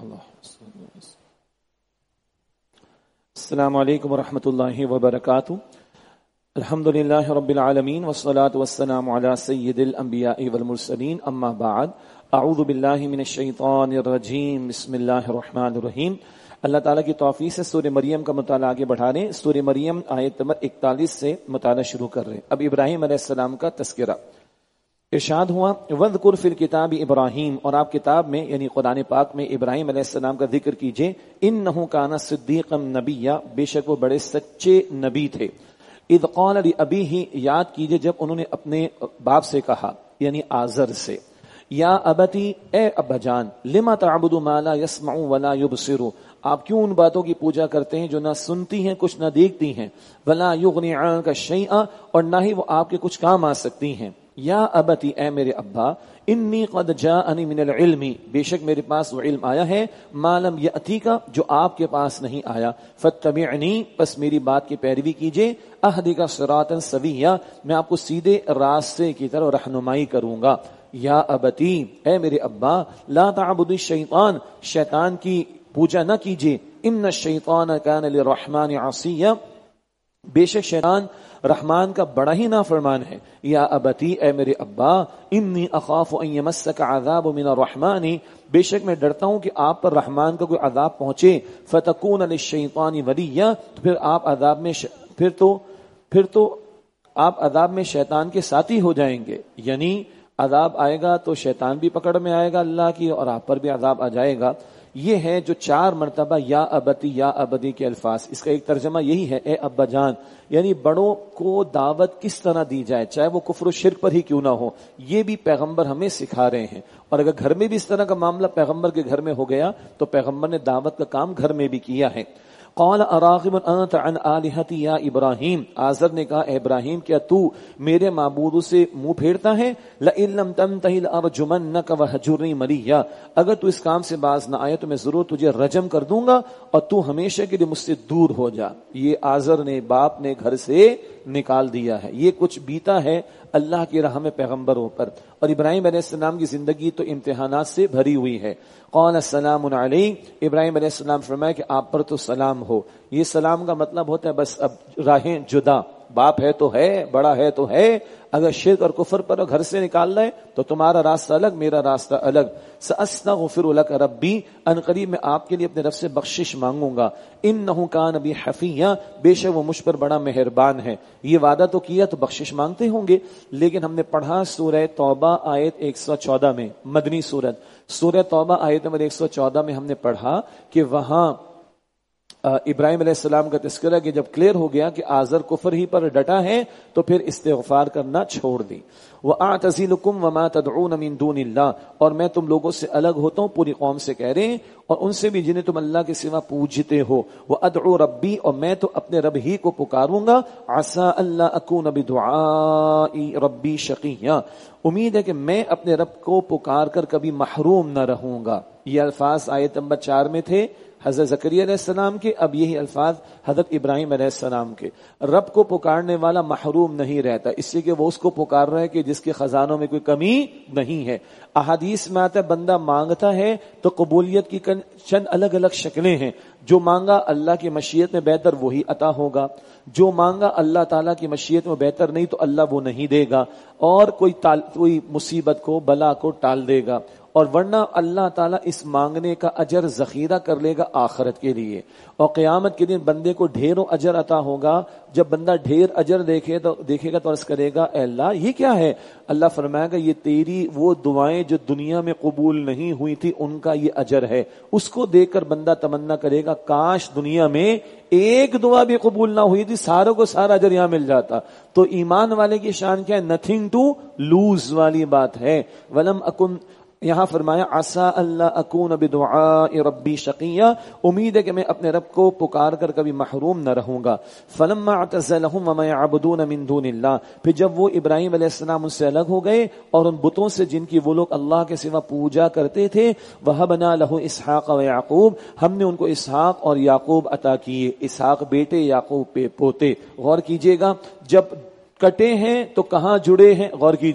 السلام علیکم ورحمۃ اللہ وبرکاتہ. الحمد للہ رب العالمین والصلاة والسلام علی سید الانبیاء والمرسلین، اما بعد. اعوذ باللہ من الشیطان الرجیم، بسم اللہ الرحمن الرحیم. اللہ تعالیٰ کی توفیق سے سورہ مریم کا مطالعہ آگے بڑھا رہے ہیں. سورہ مریم آیت نمبر 41 سے مطالعہ شروع کر رہے ہیں. اب ابراہیم علیہ السلام کا تذکرہ ارشاد ہوا، وَذْكُرْ فِي الْكِتَابِ ابراہیم، اور آپ کتاب میں یعنی قرآن پاک میں ابراہیم علیہ السلام کا ذکر کیجئے. اِنَّهُ كَانَ صِدِّيقًا نَبِيًّا، بے شک وہ بڑے سچے نبی تھے. اِذْ قَالَ لِأَبِيهِ، یاد کیجئے جب انہوں نے اپنے باپ سے کہا یعنی آزر سے، یا ابتی، اے ابا جان، لِمَا تَعْبُدُ مَا لَا يَسْمَعُ وَلَا يُبْصِرُ، آپ کیوں ان باتوں کی پوجا کرتے ہیں جو نہ سنتی ہیں کچھ نہ دیکھتی ہیں، وَلَا يُغْنِي عَنْكَ شَيْئًا، اور نہ ہی وہ آپ کے کچھ کام آ سکتی ہیں. یا ابتی، اے میرے ابا، انی قد جاءنی من العلم، بے شک میرے پاس وہ علم آیا ہے، ما لم یأتیک، جو آپ کے پاس نہیں آیا. فاتبعنی، پس میری بات کی پیروی کیجئے. اہدک صراطا سویا، میں آپ کو سیدھے راستے کی طرف رہنمائی کروں گا. یا ابتی، اے میرے ابا، لا تعبد الشیطان، شیطان کی پوجا نہ کیجئے. ان الشیطان کان للرحمن عصیا، بے شک شیطان رحمان کا بڑا ہی نافرمان ہے. یا ابتی، اے میرے ابا، انی اخاف ان یمسک عذاب من الرحمن، بے شک میں ڈرتا ہوں کہ آپ پر رحمان کا کوئی عذاب پہنچے. فتکون للشیطان ولیا، تو پھر آپ عذاب میں پھر تو آپ عذاب میں شیطان کے ساتھی ہو جائیں گے. یعنی عذاب آئے گا تو شیطان بھی پکڑ میں آئے گا اللہ کی، اور آپ پر بھی عذاب آ جائے گا. یہ ہے جو 4 مرتبہ یا ابتی کے الفاظ. اس کا ایک ترجمہ یہی ہے، اے ابا جان، یعنی بڑوں کو دعوت کس طرح دی جائے چاہے وہ کفر و شرک پر ہی کیوں نہ ہو، یہ بھی پیغمبر ہمیں سکھا رہے ہیں. اور اگر گھر میں بھی اس طرح کا معاملہ پیغمبر کے گھر میں ہو گیا تو پیغمبر نے دعوت کا کام گھر میں بھی کیا ہے. قال اراغب انت عن آلہتی یا ابراہیم، آزر نے کہا، اے ابراہیم، کیا تو میرے معبودوں سے منہ پھیرتا ہے؟ لئن لم تنتہی لارجمنک وہجرنی ملیہ، اگر تو اس کام سے باز نہ آئے تو میں ضرور تجھے رجم کر دوں گا اور تو ہمیشہ کے لیے مجھ سے دور ہو جا. یہ آزر نے، باپ نے گھر سے نکال دیا ہے. یہ کچھ بیتا ہے اللہ کی راہ میں پیغمبروں پر. اور ابراہیم علیہ السلام کی زندگی تو امتحانات سے بھری ہوئی ہے. قال السلام علیہ، ابراہیم علیہ السلام فرمایا کہ آپ پر تو سلام ہو. یہ سلام کا مطلب ہوتا ہے بس اب راہیں جدا، باپ ہے تو ہے، بڑا ہے تو ہے، اگر شرک اور کفر پر گھر سے نکال رہے تو تمہارا راستہ الگ، میرا راستہ الگ. سأستغفر لک ربی، ان قریب میں آپ کے لیے اپنے رب سے بخشش مانگوں گا. انہ کان بی حفیہ، بے شک وہ مجھ پر بڑا مہربان ہے. یہ وعدہ تو کیا تو بخشش مانگتے ہوں گے. لیکن ہم نے پڑھا سورہ توبہ آیت 114 میں، مدنی سورت سورہ توبہ آیت نمبر 114 میں ہم نے پڑھا کہ وہاں ابراہیم علیہ السلام کا تذکرہ کہ جب کلیئر ہو گیا کہ آزر کفر ہی پر ڈٹا ہے تو پھر استغفار کرنا چھوڑ دی. وَأَعْتَزِلُكُمْ وَمَا تَدْعُونَ مِن دُونِ اللَّهِ، اور میں تم لوگوں سے الگ ہوتا ہوں، پوری قوم سے کہہ رہے ہیں، اور ان سے بھی جنہیں تم اللہ کے سوا پوجتے ہو. وَأَدْعُو رَبِّي، اور میں تو اپنے رب ہی کو پکاروں گا. عَسَىٰ أَلَّا أَكُونَ بِدُعَاءِ رَبِّي شَقِيًّا، امید ہے کہ میں اپنے رب کو پکار کر کبھی محروم نہ رہوں گا. یہ الفاظ آیت نمبر 4 میں تھے حضرت زکریا علیہ السلام کے، اب یہی الفاظ حضرت ابراہیم علیہ السلام کے. رب کو پکارنے والا محروم نہیں رہتا، اس لیے کہ وہ اس کو پکار رہا ہے کہ جس کے خزانوں میں کوئی کمی نہیں ہے. احادیث میں آتا ہے بندہ مانگتا ہے تو قبولیت کی چند الگ الگ شکلیں ہیں. جو مانگا اللہ کی مشیت میں بہتر وہی عطا ہوگا، جو مانگا اللہ تعالیٰ کی مشیت میں بہتر نہیں تو اللہ وہ نہیں دے گا، اور کوئی مصیبت کو، بلا کو ٹال دے گا. اور ورنہ اللہ تعالیٰ اس مانگنے کا اجر ذخیرہ کر لے گا آخرت کے لیے، اور قیامت کے دن بندے کو ڈھیروں اجر عطا ہوگا. جب بندہ ڈھیر اجر دیکھے گا تو عرض کرے گا، اے اللہ یہ کیا ہے؟ اللہ فرمائے گا، یہ تیری وہ دعائیں جو دنیا میں قبول نہیں ہوئی تھی ان کا یہ اجر ہے. اس کو دیکھ کر بندہ تمنا کرے گا کاش دنیا میں ایک دعا بھی قبول نہ ہوئی تھی، ساروں کو سارا اجر یہاں مل جاتا. تو ایمان والے کی شان کیا ہے؟ نتھنگ ٹو لوز والی بات ہے. ولم اکن، یہاں فرمایا عسیٰ اللہ اکون بدعاء ربی شقیہ، امید ہے کہ میں اپنے رب کو پکار کر کبھی محروم نہ رہوں گا. فلما اعتزلهم وما يعبدون من دون اللہ، پھر جب وہ ابراہیم علیہ السلام ان سے الگ ہو گئے اور ان بتوں سے جن کی وہ لوگ اللہ کے سوا پوجا کرتے تھے، وہبنا له اسحاق و یعقوب، ہم نے ان کو اسحاق اور یعقوب عطا کیے. اسحاق بیٹے، یعقوب پہ پوتے. غور کیجئے گا، جب کٹے ہیں تو کہاں جڑے ہیں؟ غور کیجئے.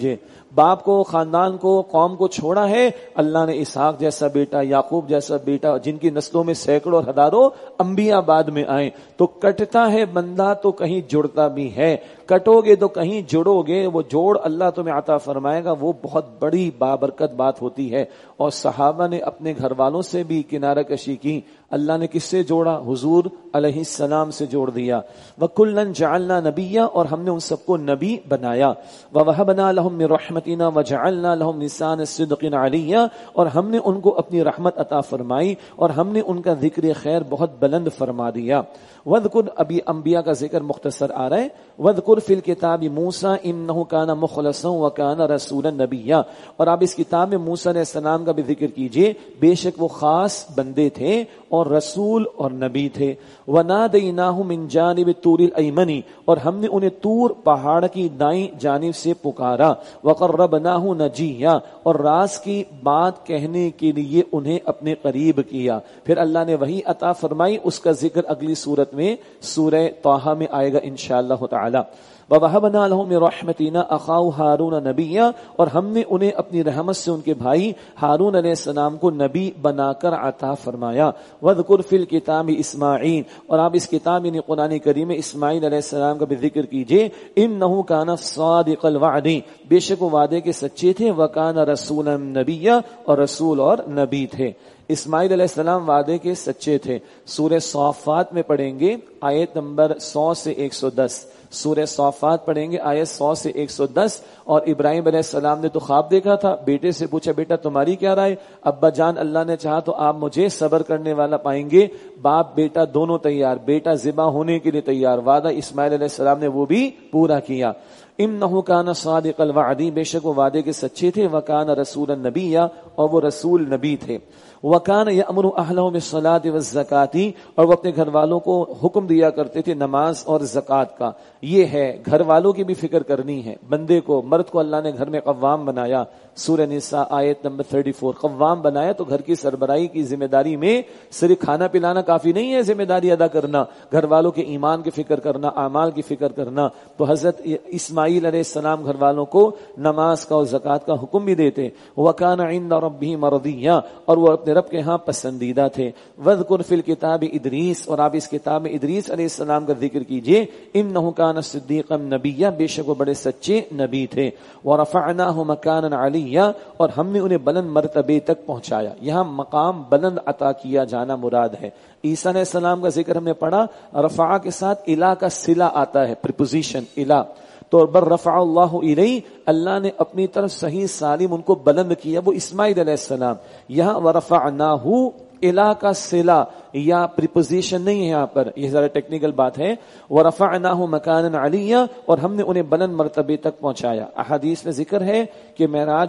باپ کو، خاندان کو، قوم کو چھوڑا ہے، اللہ نے اسحاق جیسا بیٹا، یعقوب جیسا بیٹا، جن کی نسلوں میں سینکڑوں اور ہزاروں انبیاء بعد میں آئے. تو کٹتا ہے بندہ تو کہیں جڑتا بھی ہے، کٹو گے تو کہیں جڑو گے. وہ جوڑ اللہ تمہیں عطا فرمائے گا، وہ بہت بڑی بابرکت بات ہوتی ہے. اور صحابہ نے اپنے گھر والوں سے بھی کنارہ کشی کی. اللہ نے کس سے جوڑا؟ حضور علیہ السلام سے جوڑ دیا. وَكُلًّا جَعَلْنَا نَبِيًّا، اور ہم نے ان سب کو نبی بنایا. وَوَهَبْنَا لَهُم مِّن رَحْمَتِنَا وَجَعَلْنَا لَهُم لِسَانَ صِدْقٍ عَلِيًّا، اور ہم نے ان کو اپنی رحمت عطا فرمائی اور ہم نے ان کا ذکر خیر بہت بلند فرما دیا. وَذْكُرْ، ابھی انبیاء کا ذکر مختصر آ رہا ہے. وَذْكُرْ فِي الْكِتَابِ مُوسَىٰ إِنَّهُ كَانَ مُخْلَصًا وَكَانَ رَسُولًا نَبِيًّا، اور آپ اس کتاب میں موسیٰ علیہ السلام کا بھی ذکر کیجئے، بے شک وہ خاص بندے تھے اور رسول اور نبی تھے. وَنَادَيْنَاهُ مِنْ جَانِبِ الطُّورِ الْأَيْمَنِ، اور ہم نے انہیں طور پہاڑ کی دائیں جانب سے پکارا. وَقَرَّبْنَاهُ نَجِيًّا، اور راز کی بات کہنے کے لیے انہیں اپنے قریب کیا. پھر اللہ نے وحی عطا فرمائی، اس کا ذکر اگلی صورت میں سورہ طٰہٰ میں آئے گا انشاءاللہ تعالی. وَوَهَبْنَا لَهُ مِن رَحْمَتِنَا أَخَاهُ هَارُونَ نَبِيًّا، اور ہم نے انہیں اپنی رحمت سے ان کے بھائی ہارون علیہ السلام کو نبی بنا کر عطا فرمایا. وَذْكُرْ فِي الْكِتَابِ إِسْمَاعِيلَ، اور آپ اس کتاب یعنی قرآن کریم میں اسماعیل علیہ السلام کا بھی ذکر کیجئے. إِنَّهُ كَانَ صَادِقَ الْوَعْدِ، بے شک وہ وعدے کے سچے تھے. وَكَانَ رَسُولًا نَبِيًّا، اور رسول اور نبی تھے. اسماعیل علیہ السلام وعدے کے سچے تھے. سورہ صافات میں پڑھیں گے آیت نمبر 100 سے 110. سورہ صافات پڑھیں گے آیت 100 سے 110. اور ابراہیم علیہ السلام نے تو خواب دیکھا تھا، بیٹے سے پوچھا بیٹا تمہاری کیا رائے؟ ابا جان اللہ نے چاہا تو آپ مجھے صبر کرنے والا پائیں گے. باپ بیٹا دونوں تیار، بیٹا ذبح ہونے کے لیے تیار. وعدہ اسماعیل علیہ السلام نے وہ بھی پورا کیا. انہ کان صادق الوعد، بے شک وہ وعدے کے سچے تھے. وکان رسول النبی، اور وہ رسول نبی تھے. وکان یأمر اہلہ بالصلاۃ والزکاۃ، اور وہ اپنے گھر والوں کو حکم دیا کرتے تھے نماز اور زکوٰۃ کا. یہ ہے گھر والوں کی بھی فکر کرنی ہے. بندے کو، مرد کو اللہ نے گھر میں قوام بنایا. سورہ نساء آیت نمبر 34. قوام بنایا تو گھر کی سربراہی کی ذمہ داری میں صرف کھانا پلانا کافی نہیں ہے، ذمہ داری ادا کرنا، گھر والوں کے ایمان کی فکر کرنا، اعمال کی فکر کرنا. تو حضرت اسماعیل علیہ السلام گھر والوں کو نماز کا اور زکوٰۃ کا حکم بھی دیتے. وَكَانَ عِندَ رَبِّهِ مَرْضِيًّا، اور وہ اپنے رب کے ہاں پسندیدہ تھے. وَاذْكُرْ فِي الْكِتَابِ ادریس، اور آپ اس کتاب میں ادریس علیہ السلام کا ذکر کیجئے. إِنَّهُ كَانَ صِدِّيقًا نَبِيًّا، بے شک وہ بڑے سچے نبی تھے. وَرَفَعْنَاهُ مَكَانًا عَلِيًّا، اور ہم نے انہیں بلند مرتبے تک پہنچایا. یہاں مقام بلند عطا کیا جانا مراد ہے. عیسیٰ علیہ السلام کا ذکر ہم نے پڑھا، رفع کے ساتھ الہ کا صلہ آتا ہے، پریپوزیشن الہ. تو بر رفع اللہ الیہ، اللہ نے اپنی طرف صحیح سالم ان کو بلند کیا، وہ اسماعیل علیہ السلام. یہاں ورفعناہ الہ کا صلہ یا پریپوزیشن نہیں ہے یہاں پر، یہ ذرا ٹیکنیکل بات ہے. ورفعناہ مکانا علیہ، اور ہم نے انہیں بلند مرتبے تک پہنچایا. احادیث میں ذکر ہے کہ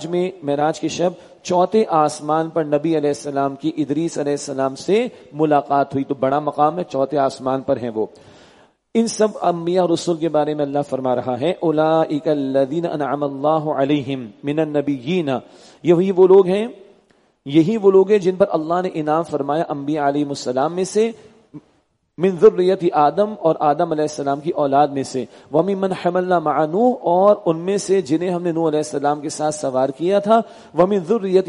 معراج کی شب چوتھے آسمان پر نبی علیہ السلام کی ادریس علیہ السلام سے ملاقات ہوئی. تو بڑا مقام ہے، چوتھے آسمان پر ہیں وہ. ان سب انبیاء اور رسول کے بارے میں اللہ فرما رہا ہے اولئک الذین انعم اللہ علیہم من النبیین، یہی وہ لوگ ہیں جن پر اللہ نے انعام فرمایا انبیاء علیہ السلام میں سے. من ذریت آدم، اور آدم علیہ السلام کی اولاد میں سے. وممن حملنا مع نوح، اور ان میں سے جنہیں ہم نے نوح علیہ السلام کے ساتھ سوار کیا تھا. ومن ذریت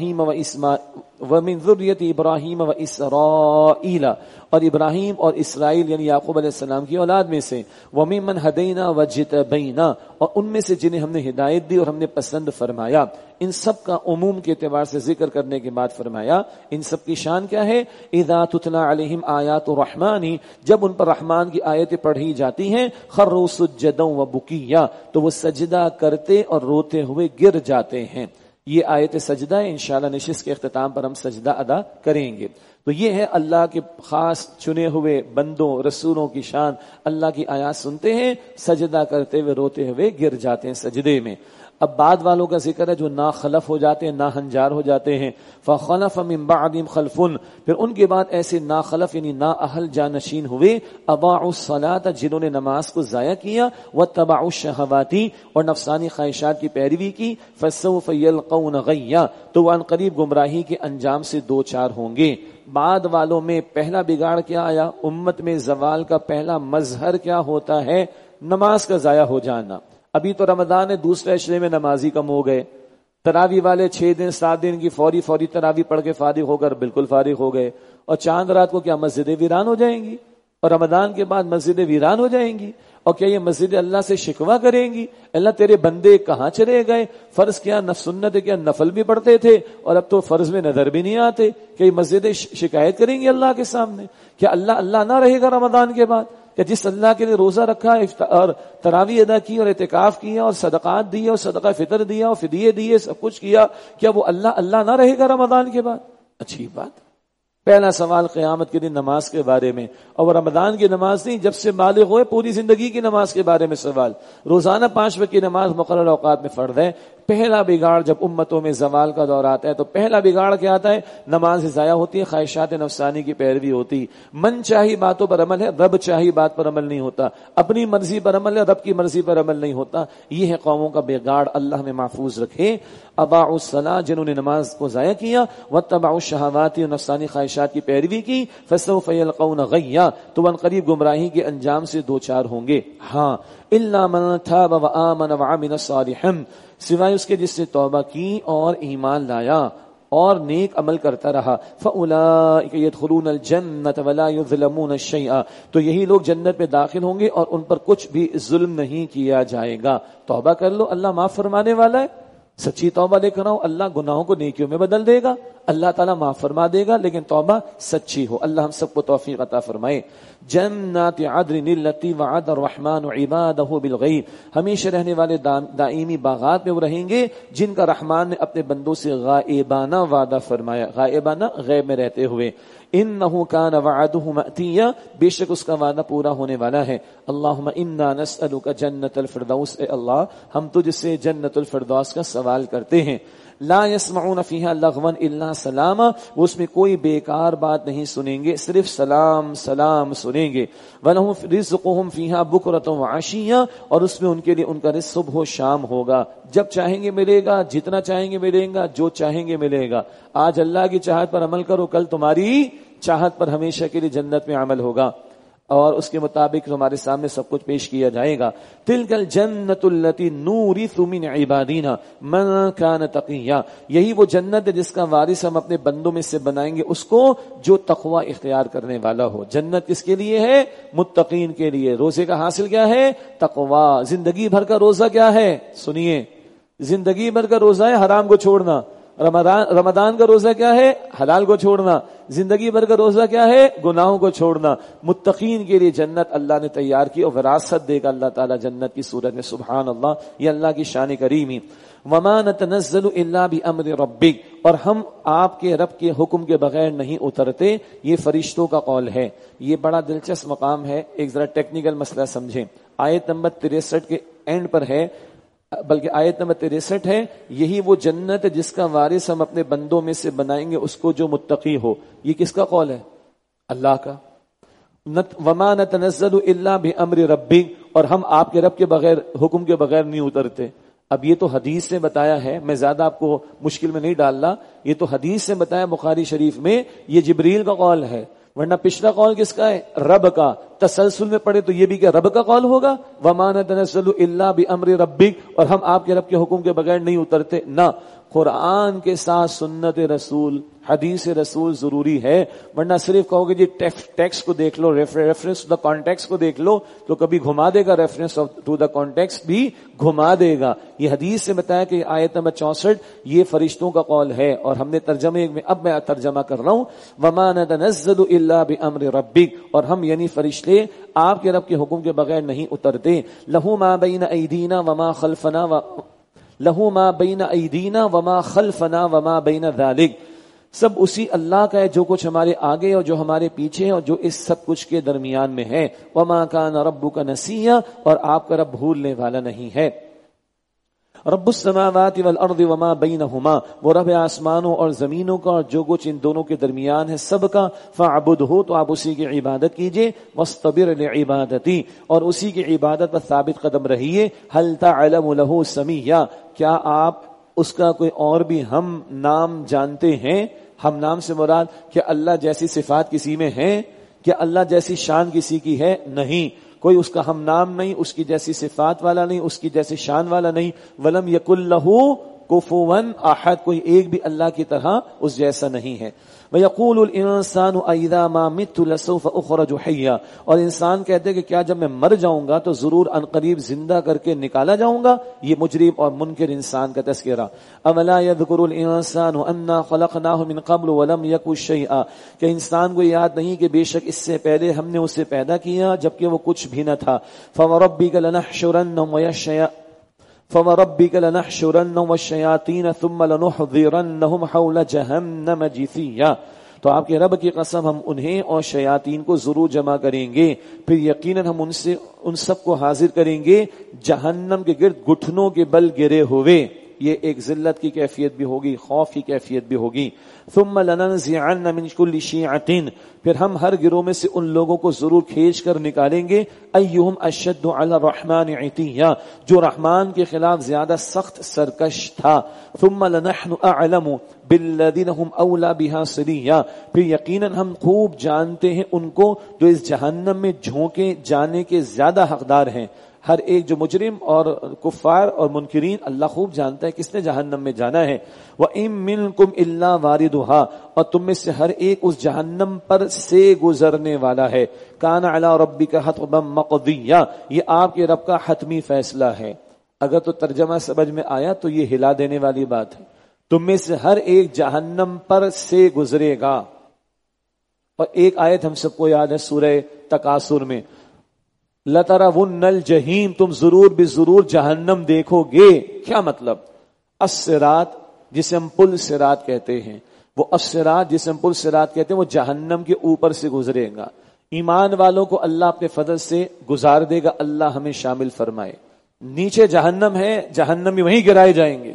ابراہیم و اسرائیل، اور ابراہیم اور اسرائیل یعنی یعقوب علیہ السلام کی اولاد میں سے. وممن ہدینا وجتبینا، اور ان میں سے جنہیں ہم نے ہدایت دی اور ہم نے پسند فرمایا. ان سب کا عموم کے اعتبار سے ذکر کرنے کے بعد فرمایا ان سب کی شان کیا ہے. اذا تتلی علیہم آیات الرحمن، جب ان پر رحمان کی آیتیں پڑھی جاتی ہیں. خروا سجدا وبکیا، تو وہ سجدہ کرتے اور روتے ہوئے گر جاتے ہیں. یہ آیت سجدہ ہے، انشاءاللہ نشست کے اختتام پر ہم سجدہ ادا کریں گے. تو یہ ہے اللہ کے خاص چنے ہوئے بندوں رسولوں کی شان. اللہ کی آیات سنتے ہیں، سجدہ کرتے ہوئے روتے ہوئے گر جاتے ہیں سجدے میں. اب بعد والوں کا ذکر ہے جو ناخلف ہو جاتے ہیں، ناہنجار ہو جاتے ہیں. فخلف من بعدهم خلف، پھر ان کے بعد ایسے ناخلف یعنی نااہل جانشین ہوئے. اضاعوا الصلاۃ، جنہوں نے نماز کو ضائع کیا. واتبعوا الشہوات، اور نفسانی خواہشات کی پیروی کی. فسوف یلقون غیا، تو وہ عنقریب گمراہی کے انجام سے دو چار ہوں گے. بعد والوں میں پہلا بگاڑ کیا آیا؟ امت میں زوال کا پہلا مظہر کیا ہوتا ہے؟ نماز کا ضائع ہو جانا. ابھی تو رمضان ہے، دوسرے عشرے میں نمازی کم ہو گئے، تراوی والے 6 دن 7 دن کی فوری تراوی پڑھ کے فارغ ہو کر بالکل فارغ ہو گئے، اور چاند رات کو کیا مسجدیں ویران ہو جائیں گی؟ اور رمضان کے بعد مسجدیں ویران ہو جائیں گی، اور کیا یہ مسجد اللہ سے شکوہ کریں گی؟ اللہ تیرے بندے کہاں چلے گئے؟ فرض کیا سنت کیا نفل بھی پڑھتے تھے اور اب تو فرض میں نظر بھی نہیں آتے، کہ یہ مسجدیں شکایت کریں گی اللہ کے سامنے؟ کیا اللہ نہ رہے گا رمضان کے بعد؟ کہ جس اللہ کے لیے روزہ رکھا اور تراوی ادا کی اور اعتکاف کیا اور صدقات دیے اور صدقہ فطر دیا اور فدیے دیے، سب کچھ کیا، کیا وہ اللہ نہ رہے گا رمضان کے بعد؟ اچھی بات۔ پہلا سوال قیامت کے دن نماز کے بارے میں، اور رمضان کی نماز نہیں، جب سے بالغ ہوئے پوری زندگی کی نماز کے بارے میں سوال۔ روزانہ 5 وقت کی نماز مقررہ اوقات میں فرض ہے۔ پہلا بگاڑ جب امتوں میں زوال کا دور آتا ہے تو پہلا بگاڑ کیا آتا ہے؟ نماز ضائع ہوتی ہے، خواہشات نفسانی کی پیروی ہوتی، من چاہی باتوں پر عمل ہے، رب چاہی بات پر عمل نہیں ہوتا، اپنی مرضی پر عمل ہے، رب کی مرضی پر عمل نہیں ہوتا۔ یہ ہے قوموں کا بگاڑ، اللہ ہمیں محفوظ رکھے۔ اضاعوا الصلاۃ، جنہوں نے نماز کو ضائع کیا، واتبعوا الشہوات، نفسانی خواہشات کی پیروی کی، فسوف یلقون غیا، تو ان قریب گمراہی کے انجام سے دوچار ہوں گے۔ ہاں، الا من تاب وآمن وعمل صالحا، سوائے اس کے جس نے توبہ کی اور ایمان لایا اور نیک عمل کرتا رہا، فاولئک يدخلون الجنۃ ولا یظلمون شیئا، تو یہی لوگ جنت میں داخل ہوں گے اور ان پر کچھ بھی ظلم نہیں کیا جائے گا۔ توبہ کر لو، اللہ معاف فرمانے والا ہے، سچی توبہ لے کر آؤ، اللہ گناہوں کو نیکیوں میں بدل دے گا، اللہ تعالیٰ معاف فرما دے گا، لیکن توبہ سچی ہو۔ اللہ ہم سب کو توفیق عطا فرمائے۔ جنات عدن التی وعد الرحمن عبادہ بالغیب، ہمیشہ رہنے والے دائمی باغات میں وہ رہیں گے جن کا رحمان نے اپنے بندوں سے غائبانہ وعدہ فرمایا، غائبانہ غیب میں رہتے ہوئے۔ انہ کان وعدہ مأتیا، بے شک اس کا وعدہ پورا ہونے والا ہے۔ اللہم انا نسألک جنت الفردوس، اے اللہ ہم تجھ سے جنت الفردوس کا سوال کرتے ہیں۔ لا يسمعون فيها لغوا الا سلاما، وہ اس میں کوئی بیکار بات نہیں سنیں گے، صرف سلام سلام سنیں گے۔ ولهم رزقهم فيها بكرة وعشيا، اور اس میں ان کے لیے ان کا رزق صبح و شام ہوگا، جب چاہیں گے ملے گا، جتنا چاہیں گے ملے گا، جو چاہیں گے ملے گا۔ آج اللہ کی چاہت پر عمل کرو، کل تمہاری چاہت پر ہمیشہ کے لیے جنت میں عمل ہوگا، اور اس کے مطابق ہمارے سامنے سب کچھ پیش کیا جائے گا۔ تلک الجنت التی نورث من عبادنا من کان تقیا، یہی وہ جنت ہے جس کا وارث ہم اپنے بندوں میں سے بنائیں گے اس کو جو تقوی اختیار کرنے والا ہو۔ جنت کس کے لیے ہے؟ متقین کے لیے۔ روزے کا حاصل کیا ہے؟ تقوی۔ زندگی بھر کا روزہ کیا ہے؟ سنیے، زندگی بھر کا روزہ ہے حرام کو چھوڑنا۔ رمضان کا روزہ کیا ہے؟ حلال کو چھوڑنا۔ زندگی بھر کا روزہ کیا ہے؟ گناہوں کو چھوڑنا۔ متقین کے لیے جنت اللہ نے تیار کی اور وراثت دے گا اللہ تعالیٰ جنت کی صورت میں۔ سبحان اللہ، یہ اللہ کی شان کریمی۔ وما نتنزل الا بامر ربک، اور ہم آپ کے رب کے حکم کے بغیر نہیں اترتے، یہ فرشتوں کا قول ہے۔ یہ بڑا دلچسپ مقام ہے، ایک ذرا ٹیکنیکل مسئلہ سمجھیں۔ آیت نمبر 63 کے اینڈ پر ہے، بلکہ آیت نمبر 63 ہے، یہی وہ جنت جس کا وارث ہم اپنے بندوں میں سے بنائیں گے اس کو جو متقی ہو۔ یہ کس کا قول ہے؟ اللہ کا۔ وما نتنزل الا بامر ربک، اور ہم آپ کے رب کے بغیر، حکم کے بغیر نہیں اترتے۔ اب یہ تو حدیث سے بتایا ہے، میں زیادہ آپ کو مشکل میں نہیں ڈالنا، یہ تو حدیث سے بتایا بخاری شریف میں، یہ جبریل کا قول ہے، ورنہ پچھلا قول کس کا ہے؟ رب کا۔ تسلسل میں پڑھے تو یہ بھی کیا رب کا قول ہوگا؟ وما نتنزل الا بامر ربک، اور ہم آپ کے رب کے حکم کے بغیر نہیں اترتے۔ نہ، قرآن کے ساتھ سنت رسول، حدیث رسول ضروری ہے، ورنہ صرف کہو گے جی ٹیکسٹ کو دیکھ لو، ریفرنس ٹو دا کانٹیکسٹ کو دیکھ لو، تو کبھی گھما دے گا، ریفرنس ٹو دا کانٹیکسٹ بھی گھما دے گا۔ یہ حدیث سے بتایا کہ آیت نمبر 64 یہ فرشتوں کا قول ہے، اور ہم نے ترجمے میں، اب میں ترجمہ کر رہا ہوں، وما نتنزل الا بامر ربک، اور ہم یعنی فرشتے آپ کے رب کے حکم کے بغیر نہیں اترتے۔ لہ ما بین ایدینا وما خلفنا لہ ما بین ایدینا وما خلفنا وما بین ذلک، سب اسی اللہ کا ہے، جو کچھ ہمارے آگے اور جو ہمارے پیچھے اور جو اس سب کچھ کے درمیان میں ہے۔ وما کان ربک نسیا، اور آپ کا رب بھولنے والا نہیں ہے۔ رب السماوات والارض وما بینہما، وہ رب آسمانوں اور زمینوں کا اور جو کچھ ان دونوں کے درمیان ہے سب کا۔ فاعبدہ، تو آپ اسی کی عبادت کیجئے۔ واصطبر لعبادتی، اور اسی کی عبادت پر ثابت قدم رہیے۔ هل تعلم له سمیا، کیا آپ اس کا کوئی اور بھی ہم نام جانتے ہیں؟ ہم نام سے مراد کیا اللہ جیسی صفات کسی میں ہیں؟ کیا اللہ جیسی شان کسی کی ہے؟ نہیں۔ کوئی اس کا ہم نام نہیں، اس کی جیسی صفات والا نہیں، اس کی جیسی شان والا نہیں. ولم یکن لہ کفوا احد، کوئی ایک بھی اللہ کی طرح اس جیسا نہیں ہے. وَيَقُولُ الْإِنسَانُ أَإِذَا مَا مِتُّ لَسَوْفَ أُخْرَجُ حَيًّا، اور انسان کہتے ہیں کہ کیا جب میں مر جاؤں گا تو ضرور عنقریب زندہ کر کے نکالا جاؤں گا. یہ مجرم اور منکر انسان کا تذکرہ. أَوَلَا يَذْكُرُ الْإِنسَانُ أَنَّا خَلَقْنَاهُ مِنْ قَبْلُ وَلَمْ يَكُ شَيْئًا، کہ انسان کو یاد نہیں کہ بے شک اس سے پہلے ہم نے اسے پیدا کیا جبکہ وہ کچھ بھی نہ تھا. فَوَرَبِّكَ لَنَحْشُرَنَّهُمْ فَوَرَبِّكَ لَنَحْشُرَنَّهُمْ وَالشَّيَاطِينَ ثُمَّ لَنُحْضِرَنَّهُمْ حَوْلَ جَهَنَّمَ جِثِيًّا، تو آپ کے رب کی قسم ہم انہیں اور شیاطین کو ضرور جمع کریں گے، پھر یقیناً ہم ان سب کو حاضر کریں گے جہنم کے گرد گھٹنوں کے بل گرے ہوئے. یہ ایک ذلت کی کیفیت بھی ہوگی، خوف کی کیفیت بھی ہوگی. ثم لننزعن من كل شيعة، پھر ہم ہر گروہ میں سے ان لوگوں کو ضرور کھینچ کر نکالیں گے. ایہم اشد علی الرحمن عتیا، جو رحمان کے خلاف زیادہ سخت سرکش تھا. ثم لنحن اعلم بالذین هم اولی بها صلیا، پھر یقیناً ہم خوب جانتے ہیں ان کو جو اس جہنم میں جھونکے جانے کے زیادہ حقدار ہیں. ہر ایک جو مجرم اور کفار اور منکرین، اللہ خوب جانتا ہے کس نے جہنم میں جانا ہے. وَإِن مِّنكُمْ إِلَّا وَارِدُهَا، اور تم میں سے ہر ایک اس جہنم پر سے گزرنے والا ہے. كَانَ عَلَى رَبِّكَ حَتْمًا مَّقْضِيًّا، یہ آپ کے رب کا حتمی فیصلہ ہے. اگر تو ترجمہ سمجھ میں آیا تو یہ ہلا دینے والی بات ہے. تم میں سے ہر ایک جہنم پر سے گزرے گا. اور ایک آیت ہم سب کو یاد ہے سورہ تکاثر میں، لَتَرَوُنَّ الْجَحِيمَ، تم ضرور بھی ضرور جہنم دیکھو گے. کیا مطلب؟ الصراط، جسے ہم پل صراط کہتے ہیں، وہ الصراط جسے ہم پل صراط کہتے ہیں، وہ جہنم کے اوپر سے گزرے گا. ایمان والوں کو اللہ اپنے فضل سے گزار دے گا، اللہ ہمیں شامل فرمائے. نیچے جہنم ہے، جہنم میں وہیں گرائے جائیں گے.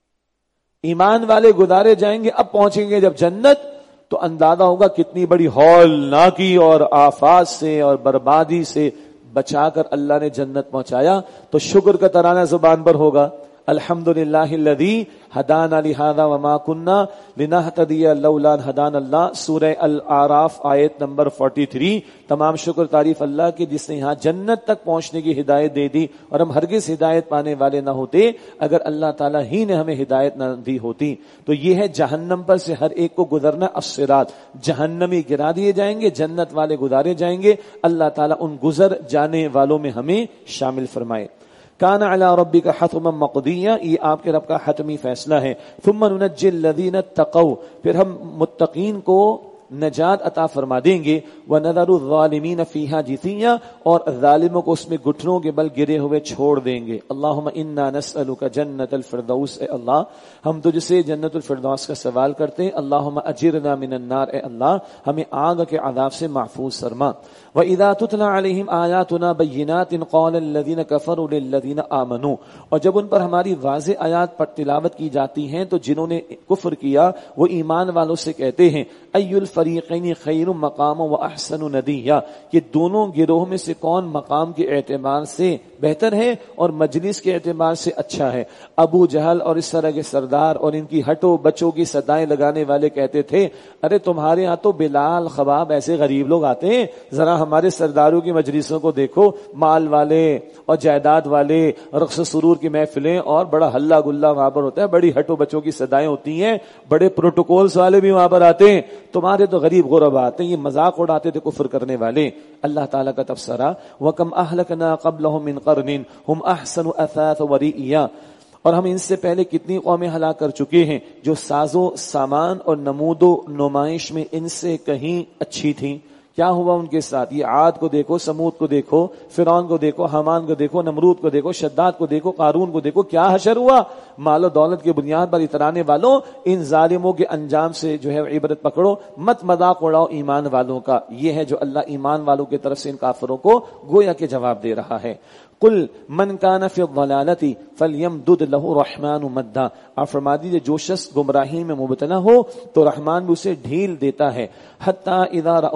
ایمان والے گزارے جائیں گے. اب پہنچیں گے جب جنت تو اندازہ ہوگا کتنی بڑی ہولناکی اور آفات سے اور بربادی سے بچا کر اللہ نے جنت پہنچایا. تو شکر کا ترانہ زبان پر ہوگا، الحمدللہ الذی ہدانا لہذا وما کنا لنہتدی لولا ان ہدانا اللہ. سورہ الاعراف آیت نمبر 43. تمام شکر تعریف اللہ کی جس نے یہاں جنت تک پہنچنے کی ہدایت دے دی، اور ہم ہرگز ہدایت پانے والے نہ ہوتے اگر اللہ تعالیٰ ہی نے ہمیں ہدایت نہ دی ہوتی. تو یہ ہے جہنم پر سے ہر ایک کو گزرنا الصراط. جہنمی گرا دیے جائیں گے، جنت والے گزارے جائیں گے. اللہ تعالیٰ ان گزر جانے والوں میں ہمیں شامل فرمائے. کان علی ربک حتما مقضیا، یہ آپ کے رب کا حتمی فیصلہ ہے. ثم ننجی الذین اتقوا، پھر ہم متقین کو نجات عطا فرما دیں گے. وَنَذَرُ الظَّالِمِينَ فِيهَا جِثِيًّا، اور ظالموں کو اس میں گھٹنوں کے بل گرے ہوئے چھوڑ دیں گے. اللہم انا نسألک جنت الفردوس، اے اللہ ہم تجھ سے جنت الفردوس کا سوال کرتے ہیں. اللہم اجرنا من النار، اے اللہ ہمیں آگ کے عذاب سے محفوظ فرما. وَإِذَا تُتْلَى عَلَيْهِمْ آيَاتُنَا بَيِّنَاتٍ قَالَ الَّذِينَ كَفَرُوا لِلَّذِينَ آمَنُوا، اور جب ان پر ہماری واضح آیات پر تلاوت کی جاتی ہیں تو جنہوں نے کفر کیا وہ ایمان والوں سے کہتے ہیں ای الفریقین خیر مقام و احسن ندیا، کہ دونوں گروہ میں سے کون مقام کے اعتبار سے بہتر ہے اور مجلس کے اعتبار سے اچھا ہے. ابو جہل اور اس طرح کے سردار اور ان کی ہٹو بچوں کی صدائیں لگانے والے کہتے تھے ارے تمہارے ہاں تو بلال خباب ایسے غریب لوگ آتے ہیں، ذرا ہمارے سرداروں کی مجلسوں کو دیکھو، مال والے اور جائیداد والے، رقص سرور کی محفلیں اور بڑا ہلا گلا وہاں پر ہوتا ہے، بڑی ہٹو بچوں کی صدائیں ہوتی ہیں، بڑے پروٹوکولز والے بھی وہاں پر آتے ہیں، تمہارے تو غریب غربا آتے ہیں. یہ مذاق اڑاتے تھے کفر کرنے والے. اللہ تعالیٰ کا تبصرہ وَكَمْ أَهْلَكْنَا قَبْلَهُمْ مِنْ قَرْنٍ هُمْ أَحْسَنُ أَثَاثًا وَرِئِيًّا، اور ہم ان سے پہلے کتنی قومیں ہلاک کر چکے ہیں جو ساز و سامان اور نمود و نمائش میں ان سے کہیں اچھی تھیں. کیا ہوا ان کے ساتھ؟ یہ عاد کو دیکھو، سمود کو دیکھو، فرعون کو دیکھو، حامان کو دیکھو، نمرود کو دیکھو، شداد کو دیکھو، قارون کو دیکھو، کیا حشر ہوا. مال و دولت کی بنیاد پر اترانے والوں، ان ظالموں کے انجام سے جو ہے عبرت پکڑو، مت مذاق اڑاؤ ایمان والوں کا. یہ ہے جو اللہ ایمان والوں کی طرف سے ان کافروں کو گویا کہ جواب دے رہا ہے. قل من کان فی الضلالۃ فلیمدد لہ الرحمن مدا، آپ فرما دیجیے جو شخص گمراہی میں مبتلا ہو تو رحمان بھی اسے ڈھیل دیتا ہے. حتی اذا رأوا ما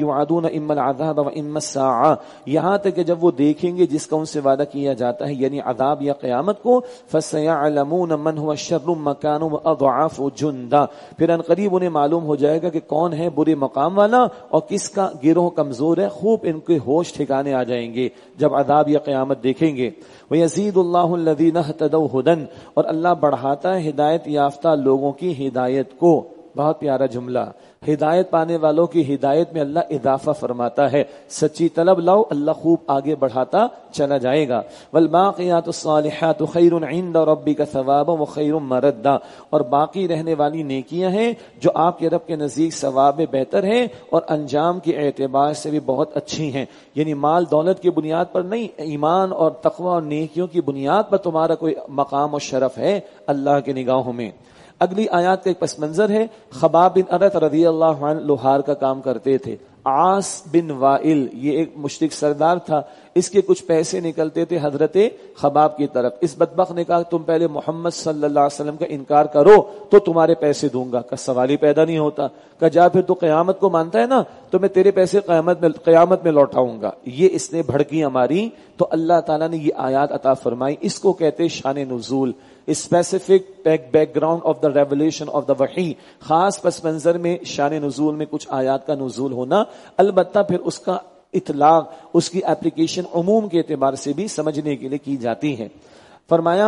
یوعدون اما العذاب و اما الساعہ، یہاں تک کہ جب وہ دیکھیں گے جس کا ان سے وعدہ کیا جاتا ہے یعنی عذاب یا قیامت کو، فسيعلمون من هو شر مکانا واضعف جندا، پھر ان قریب انہیں معلوم ہو جائے گا کہ کون ہے برے مقام والا اور کس کا گروہ کمزور ہے، خوب ان کے ہوش ٹھکانے آ جائیں گے جب عذاب یا قیامت دیکھیں گے۔ وَيَزِيدُ اللَّهُ الَّذِينَ اهْتَدَوْا هُدًى، اور اللہ بڑھاتا ہے ہدایت یافتہ لوگوں کی ہدایت کو۔ بہت پیارا جملہ، ہدایت پانے والوں کی ہدایت میں اللہ اضافہ فرماتا ہے، سچی طلب لاؤ اللہ خوب آگے بڑھاتا چلا جائے گا۔ والباقیات الصالحات خیر عند ربک ثوابا وخیر مردا، اور باقی رہنے والی نیکیاں ہیں جو آپ کے رب کے نزدیک ثواب میں بہتر ہیں اور انجام کے اعتبار سے بھی بہت اچھی ہیں، یعنی مال دولت کی بنیاد پر نہیں، ایمان اور تقوی اور نیکیوں کی بنیاد پر تمہارا کوئی مقام و شرف ہے اللہ کے نگاہوں میں۔ اگلی آیات کا ایک پس منظر ہے، خباب بن ارت رضی اللہ عنہ لوہار کا کام کرتے تھے، عاص بن وائل یہ ایک مشرک سردار تھا، اس کے کچھ پیسے نکلتے تھے حضرت خباب کی طرف، اس بدبخت نے کہا تم پہلے محمد صلی اللہ علیہ وسلم کا انکار کرو تو تمہارے پیسے دوں گا، کا سوال ہی پیدا نہیں ہوتا، کہ جا پھر تو قیامت کو مانتا ہے نا تو میں تیرے پیسے قیامت میں لوٹاؤں گا، یہ اس نے بھڑکیاں ماری تو اللہ تعالیٰ نے یہ آیات عطا فرمائی، اس کو کہتے شان نزول، specific background of the revelation of the وحی، خاص پس منظر میں شان نزول میں کچھ آیات کا نزول ہونا، البتہ پھر اس کا اطلاق، اس کی اپلیکیشن عموم کے اعتبار سے بھی سمجھنے کے لیے کی جاتی ہے۔ فرمایا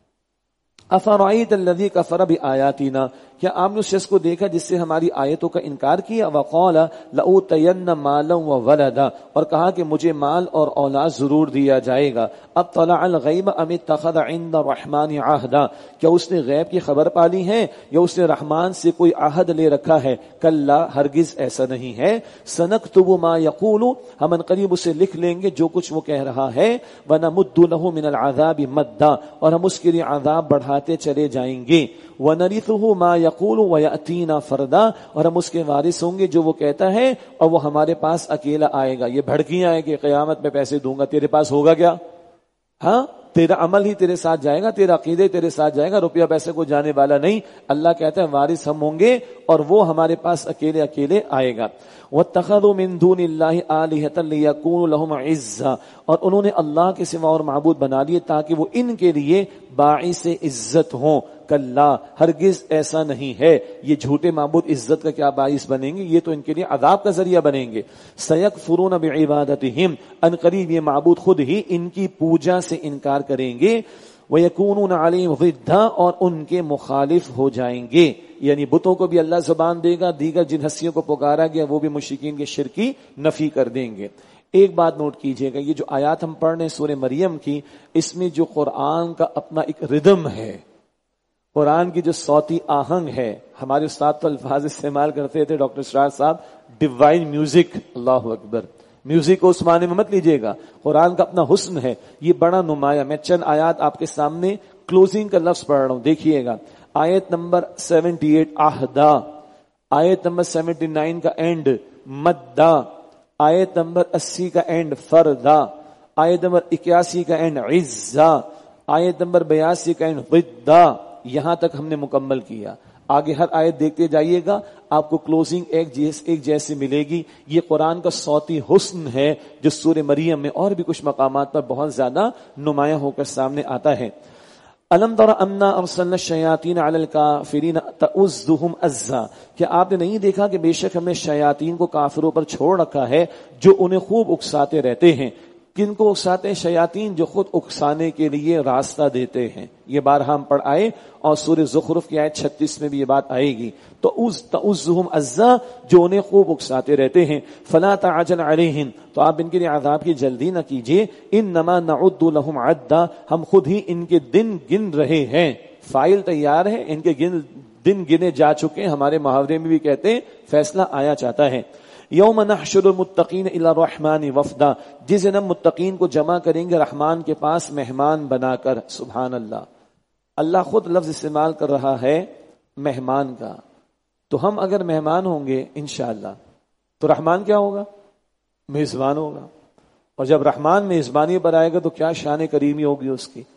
افرأیت الذی کفر بآیاتنا، کیا آپ نے اس شخص کو دیکھا جس سے ہماری آیتوں کا انکار کیا، وقال لأوتین مالا وولدا، اور کہا کہ مجھے مال اور اولاد ضرور دیا جائے گا، اطلع الغیب ام اتخذ عند الرحمن عہدا، کیا اس نے غیب کی خبر پالی ہے یا اس نے رحمان سے کوئی عہد لے رکھا ہے، کلا ہرگز ایسا نہیں ہے، سنکتب ما یقول، ہم ان قریب اسے لکھ لیں گے جو کچھ وہ کہہ رہا ہے، ونمد له من العذاب مدا، اور ہم اس کے لیے عذاب بڑھاتے چلے جائیں گے، وَنَرِثُهُ مَا يَقُولُ وَيَأْتِينَا فَرْدًا، اور ہم اس کے وارث ہوں گے جو وہ کہتا ہے اور وہ ہمارے پاس اکیلا آئے گا۔ یہ بھڑکیاں ہیں کہ قیامت میں پیسے دوں گا، تیرے پاس ہوگا کیا؟ ہاں تیرا عمل ہی تیرے ساتھ جائے گا، تیرا عقیدہ تیرے ساتھ جائے گا، روپیہ پیسے کو جانے والا نہیں۔ اللہ کہتا ہے وارث ہم ہوں گے اور وہ ہمارے پاس اکیلے اکیلے آئے گا۔ وَاتَّخَذُوا مِن دُونِ اللَّهِ آلِهَةً لِيَكُونُوا لَهُمْ عِزًّا، اور انہوں نے اللہ کے سوا اور معبود بنا لیے تاکہ وہ ان کے لیے باعث عزت ہوں، کلا ہرگز ایسا نہیں ہے، یہ جھوٹے معبود عزت کا کیا باعث بنیں گے، یہ تو ان کے لیے عذاب کا ذریعہ بنیں گے۔ سَيَكْفُرُونَ بِعِبَادَتِهِمْ، ان قریب یہ معبود خود ہی ان کی پوجا سے انکار کریں گے، وَيَكُونُونَ عَلَيْهِمْ ضِدًّا، اور ان کے مخالف ہو جائیں گے، یعنی بتوں کو بھی اللہ زبان دے گا، دیگر جن ہستیوں کو پکارا گیا وہ بھی مشرکین کے شرک کی نفی کر دیں گے۔ ایک بات نوٹ کیجئے گا، یہ جو آیات ہم پڑھ رہے ہیں سورہ مریم کی، اس میں جو قرآن کا اپنا ایک ردم ہے، قرآن کی جو صوتی آہنگ ہے، ہمارے استاد تو الفاظ استعمال کرتے تھے ڈاکٹر اسرار صاحب، ڈیوائن میوزک، اللہ اکبر، میوزک کو اس معنی میں مت لیجئے گا، قرآن کا اپنا حسن ہے، یہ بڑا نمایاں۔ میں چند آیات آپ کے سامنے کلوزنگ کا لفظ پڑھ رہا ہوں، دیکھیے گا۔ آیت نمبر 78 آہدا، آیت نمبر 79 کا اینڈ مدہ، آیت نمبر 80 کا اینڈ فردا، آیت نمبر 81 کا اینڈ عزا، آیت نمبر 82 کا اینڈ ضدہ، یہاں تک ہم نے مکمل کیا۔ آگے ہر آیت دیکھتے جائیے گا، آپ کو کلوزنگ ایک جیسی ملے گی۔ یہ قرآن کا صوتی حسن ہے جو سورہ مریم میں اور بھی کچھ مقامات پر بہت زیادہ نمایاں ہو کر سامنے آتا ہے۔ الم تر انا ارسلنا الشیاطین علی الکافرین تؤزهم عزا، کیا آپ نے نہیں دیکھا کہ بے شک ہم نے شیاطین کو کافروں پر چھوڑ رکھا ہے جو انہیں خوب اکساتے رہتے ہیں۔ کن کو اکساتے ہیں؟ شیاطین جو خود اکسانے کے لیے راستہ دیتے ہیں۔ یہ بار ہم پڑھ آئے اور سورہ زخرف کی آیت 36 میں بھی یہ بات آئے گی۔ تو تؤزهم عزا، جو انہیں خوب اکساتے رہتے ہیں۔ فلا تعجل علیہم، تو آپ ان کے لیے عذاب کی جلدی نہ کیجیے۔ انما نعد لهم عدا، ہم خود ہی ان کے دن گن رہے ہیں۔ فائل تیار ہے، ان کے دن گنے جا چکے ہیں، ہمارے محاورے میں بھی کہتے ہیں فیصلہ آیا چاہتا ہے۔ یوم نحشر المتقین الی الرحمن وفدا، جس دن ہم متقین کو جمع کریں گے رحمان کے پاس مہمان بنا کر۔ سبحان اللہ، اللہ خود لفظ استعمال کر رہا ہے مہمان کا، تو ہم اگر مہمان ہوں گے انشاءاللہ تو رحمان کیا ہوگا؟ میزبان ہوگا، اور جب رحمان میزبانی پر آئے گا تو کیا شان کریمی ہوگی اس کی۔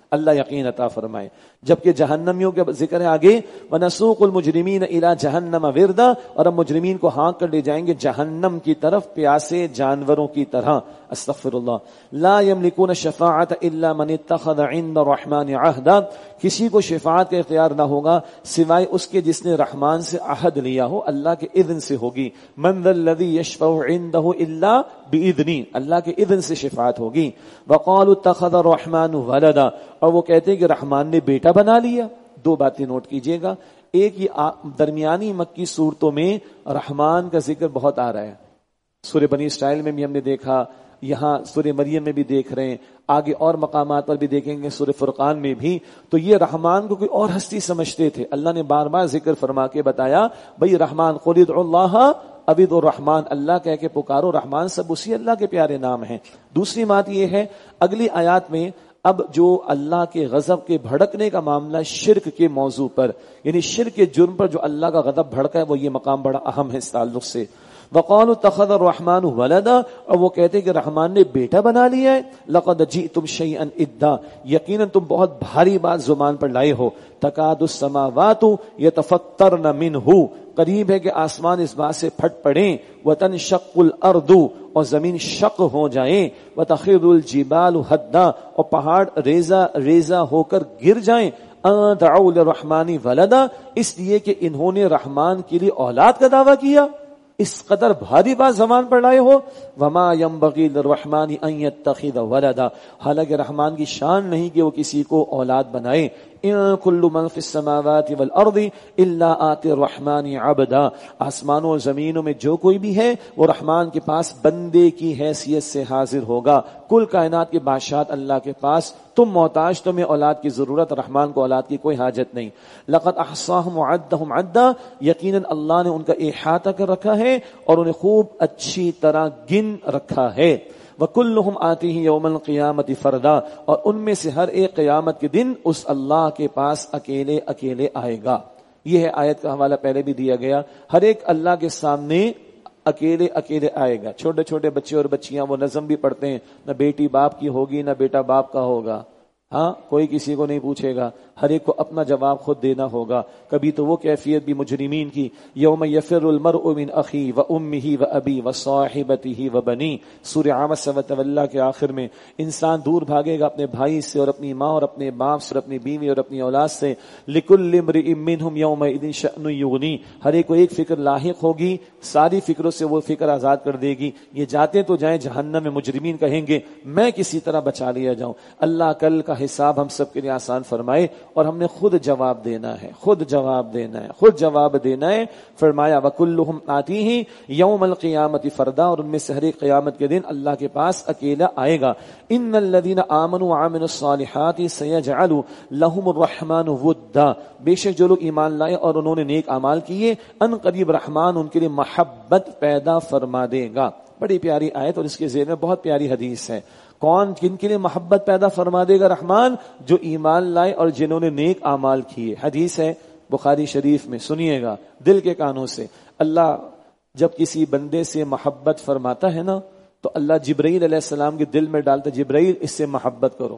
اللہ یقین عطا فرمائے. جبکہ جہنمیوں کے ذکر ہے آگے وَنَسُوقُ الْمُجْرِمِينَ إِلَى جَهَنَّمَ وِرْدًا، اور ہم مجرمین کو ہانک کر لے جائیں گے جہنم کی طرف پیاسے جانوروں کی طرح. استغفر اللہ. لا يملكون الشفاعة إلا من اتخذ عند الرحمن عهدا، کسی کو شفاعت کا اختیار نہ ہوگا سوائے اس کے جس نے رحمان سے عہد لیا ہو، اللہ کے اذن سے ہوگی. من ذا الذي يشفع عنده الا باذنه، اللہ کے اذن سے شفاعت ہوگی. وقالوا اتخذ الرحمن ولدا، اور وہ کہتے ہیں کہ رحمان نے بیٹا بنا لیا. دو باتیں نوٹ کیجئے گا. ایک یہ درمیانی مکی صورتوں میں رحمان کا ذکر بہت آ رہا ہے. سورہ بنی اسرائیل میں بھی ہم نے دیکھا، یہاں سورہ مریم میں بھی دیکھ رہے ہیں، آگے اور مقامات پر بھی دیکھیں گے سورہ فرقان میں بھی. تو یہ رحمان کو کوئی اور ہستی سمجھتے تھے. اللہ نے بار بار ذکر فرما کے بتایا بھئی رحمان، قل ادعوا اللہ او ادعوا الرحمن، اللہ کہہ کے پکارو، رحمان سب اسی اللہ کے پیارے نام ہیں. دوسری بات یہ ہے اگلی آیات میں اب جو اللہ کے غضب کے بھڑکنے کا معاملہ شرک کے موضوع پر، یعنی شرک کے جرم پر جو اللہ کا غضب بھڑکا ہے، وہ یہ مقام بڑا اہم ہے اس تعلق سے. وقالوا اتخذ الرحمن ولدا، اور وہ کہتے ہیں کہ رحمان نے بیٹا بنا لیا ہے. لقد جئتم شیئا ادا، یقینا تم بہت بھاری بات زبان پر لائے ہو. تکاد السماوات یتفطرن منہ، قریب ہے کہ آسمان اس بات سے پھٹ پڑیں. وتنشق الارض، اور زمین شق ہو جائیں. وتخر الجبال ہدا، اور پہاڑ ریزہ ریزہ ہو کر گر جائیں. ان دعوا للرحمن ولدا، اس لیے کہ انہوں نے رحمان کے لیے اولاد کا دعویٰ کیا. اس قدر بھاری بات زبان پر لائے ہو. وما ينبغي للرحمن ان يتخذ ولدا، حالانکہ رحمان کی شان نہیں کہ وہ کسی کو اولاد بنائے. ان كل من في السماوات والارض الا آتي الرحمن عبدا، آسمانوں اور زمینوں میں جو کوئی بھی ہے وہ رحمان کے پاس بندے کی حیثیت سے حاضر ہوگا. کل کائنات کے بادشاہت اللہ کے پاس، تم محتاج، تمہیں اولاد کی ضرورت، رحمان کو اولاد کی کوئی حاجت نہیں. لقد احصاهم وعدهم عدا، یقیناً اللہ نے ان کا احاطہ کر رکھا ہے اور انہیں خوب اچھی طرح گن رکھا ہے. وَكُلُّهُمْ آتِيهِ يَوْمَ الْقِيَامَةِ فَرْدًا، اور ان میں سے ہر ایک قیامت کے دن اس اللہ کے پاس اکیلے اکیلے آئے گا. یہ ہے آیت کا حوالہ پہلے بھی دیا گیا. ہر ایک اللہ کے سامنے اکیلے اکیلے آئے گا. چھوٹے چھوٹے بچے اور بچیاں وہ نظم بھی پڑھتے ہیں، نہ بیٹی باپ کی ہوگی نہ بیٹا باپ کا ہوگا. ہاں، کوئی کسی کو نہیں پوچھے گا، ہر ایک کو اپنا جواب خود دینا ہوگا. کبھی تو وہ کیفیت بھی مجرمین کی، یوم یفر المرء من اخی و امہ و ابی و صاحبتہ و بنی، سورہ عبس وتولی کے آخر میں انسان دور بھاگے گا اپنے بھائی سے اور اپنی ماں اور اپنے باپ سے اور اپنی بیوی اور اپنی اولاد سے. لکل امرئ منہم یومئذ شأن یغنی، ہر ایک کو ایک فکر لاحق ہوگی، ساری فکروں سے وہ فکر آزاد کر دے گی. یہ جاتے تو جائیں جہنم میں، مجرمین کہیں گے میں کسی طرح بچا لیا جاؤں. اللہ کل کا حساب ہم سب کے لیے آسان فرمائے، اور ہم نے خود جواب دینا ہے، خود جواب دینا ہے، خود جواب دینا ہے. فرمایا وَكُلُّهُمْ آتِيهِ يَوْمَ الْقِيَامَةِ فَرْدًا، اور ان میں سے ہر ایک قیامت کے دن اللہ کے پاس اکیلا آئے گا. إِنَّ الَّذِينَ آمَنُوا وَعَمِلُوا الصَّالِحَاتِ سَيَجْعَلُ لَهُمُ الرَّحْمَنُ وُدًّا، بے شک جو لوگ ایمان لائے اور انہوں نے نیک اعمال کیے، ان قریب رحمان ان کے لیے محبت پیدا فرما دے گا. بڑی پیاری آیت اور اس کے ذیل میں بہت پیاری حدیث ہے. کون کن کے لیے محبت پیدا فرما دے گا رحمان؟ جو ایمان لائے اور جنہوں نے نیک اعمال کیے. حدیث ہے بخاری شریف میں، سنیے گا دل کے کانوں سے. اللہ جب کسی بندے سے محبت فرماتا ہے نا تو اللہ جبرائیل علیہ السلام کے دل میں ڈالتا، جبرائیل اس سے محبت کرو.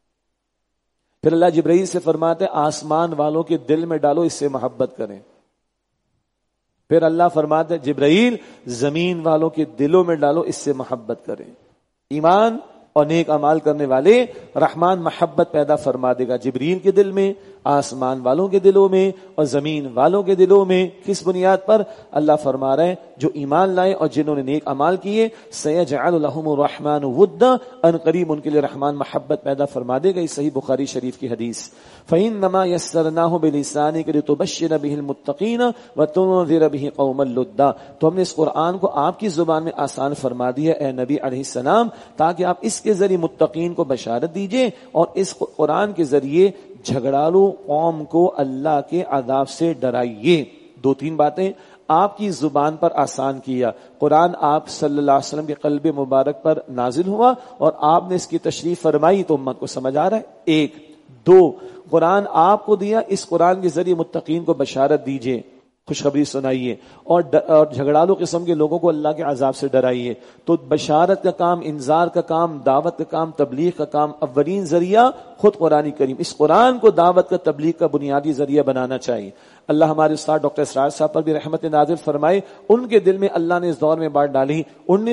پھر اللہ جبرائیل سے فرماتے آسمان والوں کے دل میں ڈالو، اس سے محبت کریں. پھر اللہ فرماتے جبرائیل زمین والوں کے دلوں میں ڈالو، اس سے محبت کریں. ایمان اور نیک اعمال کرنے والے رحمان محبت پیدا فرما دے گا جبریل کے دل میں، آسمان والوں کے دلوں میں اور زمین والوں کے دلوں میں. کس بنیاد پر؟ اللہ فرما رہے ہیں جو ایمان لائے اور جنہوں نے نیک اعمال کیے، سیجعل لهم الرحمن ودا، ان قریب ان کے لیے رحمان محبت پیدا فرما دے گا. یہ صحیح بخاری شریف کی حدیث. فإنما يسرناه بلسانك لتبشر به المتقين وتنذر به قوما لدا، تو ہم نے اس قرآن کو آپ کی زبان میں آسان فرما دیا اے نبی علیہ السلام، تاکہ آپ اس کے ذریعے متقین کو بشارت دیجئے اور اس قرآن کے ذریعے جھگڑالو قوم کو اللہ کے عذاب سے ڈرائیے. دو تین باتیں آپ کی زبان پر آسان کیا. قرآن آپ صلی اللہ علیہ وسلم کے قلب مبارک پر نازل ہوا اور آپ نے اس کی تشریح فرمائی تو امت کو سمجھ آ رہا ہے. ایک. دو، قرآن آپ کو دیا، اس قرآن کے ذریعے متقین کو بشارت دیجئے. خوشخبری سنائیے، اور جھگڑالو قسم کے لوگوں کو اللہ کے عذاب سے ڈرائیے۔ تو بشارت کا کام، انذار کا کام، دعوت کا کام، تبلیغ کا کام، اولین ذریعہ خود قرآن کریم، اس قرآن کو دعوت کا، تبلیغ کا بنیادی ذریعہ بنانا چاہیے۔ اللہ ہمارے استاد ڈاکٹر اسرار صاحب پر بھی رحمت نازل فرمائے، ان کے دل میں اللہ نے اس دور میں بات ڈالی۔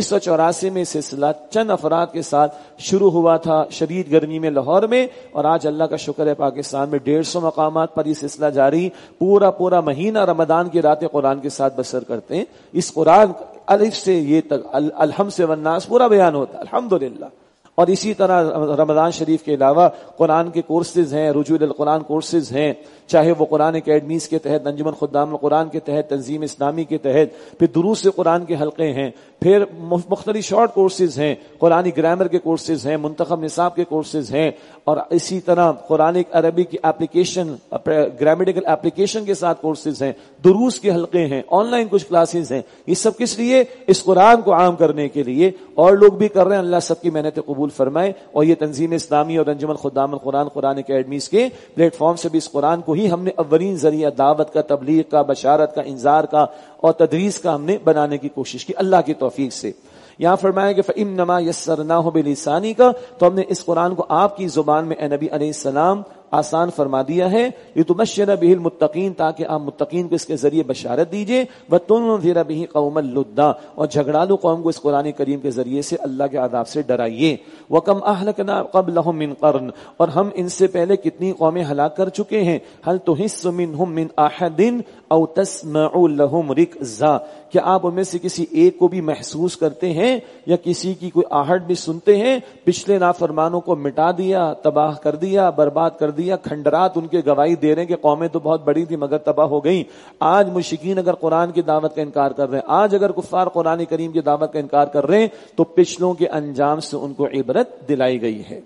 1984 میں سلسلہ چند افراد کے ساتھ شروع ہوا تھا شدید گرمی میں لاہور میں، اور آج اللہ کا شکر ہے پاکستان میں 150 مقامات پر یہ سلسلہ جاری، پورا مہینہ رمضان کی راتیں قرآن کے ساتھ بسر کرتے ہیں۔ اس قرآن الف سے یہ تک الحمد سے والناس پورا بیان ہوتا ہے الحمدللہ۔ اور اسی طرح رمضان شریف کے علاوہ قرآن کے کورسز ہیں، رجوع القرآن کورسز ہیں، چاہے وہ قرآن اکیڈمیز کے تحت، انجمن خدام القرآن کے تحت، تنظیم اسلامی کے تحت، پھر دروس قرآن کے حلقے ہیں، پھر مختلف شارٹ کورسز ہیں، قرآنی گرامر کے کورسز ہیں، منتخب نصاب کے کورسز ہیں، اور اسی طرح قرآن عربی کی اپلیکیشن، گرامیٹیکل اپلیکیشن کے ساتھ کورسز ہیں، دروس کے حلقے ہیں، آن لائن کچھ کلاسز ہیں۔ یہ سب کس لیے؟ اس قرآن کو عام کرنے کے لیے، اور لوگ بھی کر رہے ہیں، اللہ سب کی محنت قبول فرمائے۔ اور یہ تنظیم اسلامی اور انجمن خدام القرآن قرآن اکیڈمیز کے پلیٹ فارم سے بھی اس قرآن کو ہی ہم نے اولین ذریعہ دعوت کا، تبلیغ کا، بشارت کا، انذار کا اور تدریس کا ہم نے بنانے کی کوشش کی اللہ کی توفیق سے۔ یہاں فرمایا کہ فَإِنَّمَا يَسَّرْنَاهُ بِلِسَانِكَ، تو ہم نے اس قرآن کو آپ کی زبان میں اے نبی علیہ السلام آسان فرما دیا ہے، لِتُبَشِّرَ بِهِ الْمُتَّقِينَ، تاکہ آپ متقین کو اس کے ذریعے بشارت دیجئے، وَتُنذِرَ بِهِ قَوْمًا لُدًّا، اور جھگڑالو قوم کو اس قرآن کریم کے ذریعے سے اللہ کے عذاب سے ڈرائیے۔ وَكَمْ أَهْلَكْنَا قَبْلَهُم مِّن قَرْنٍ، اور ہم ان سے پہلے کتنی قومیں ہلاک کر چکے ہیں، هَلْ تُحِسُّ مِنْهُم مِّنْ أَحَدٍ أَوْ تَسْمَعُ لَهُمْ رِكْزًا، کیا آپ ان میں سے کسی ایک کو بھی محسوس کرتے ہیں یا کسی کی کوئی آہٹ بھی سنتے ہیں؟ پچھلے نافرمانوں کو مٹا دیا، تباہ کر دیا، برباد کر دیا، کھنڈرات ان کے گواہی دے رہے ہیں کہ قومیں تو بہت بڑی تھی مگر تباہ ہو گئیں۔ آج مشرکین اگر قرآن کی دعوت کا انکار کر رہے ہیں، آج اگر کفار قرآن کریم کی دعوت کا انکار کر رہے ہیں، تو پچھلوں کے انجام سے ان کو عبرت دلائی گئی ہے۔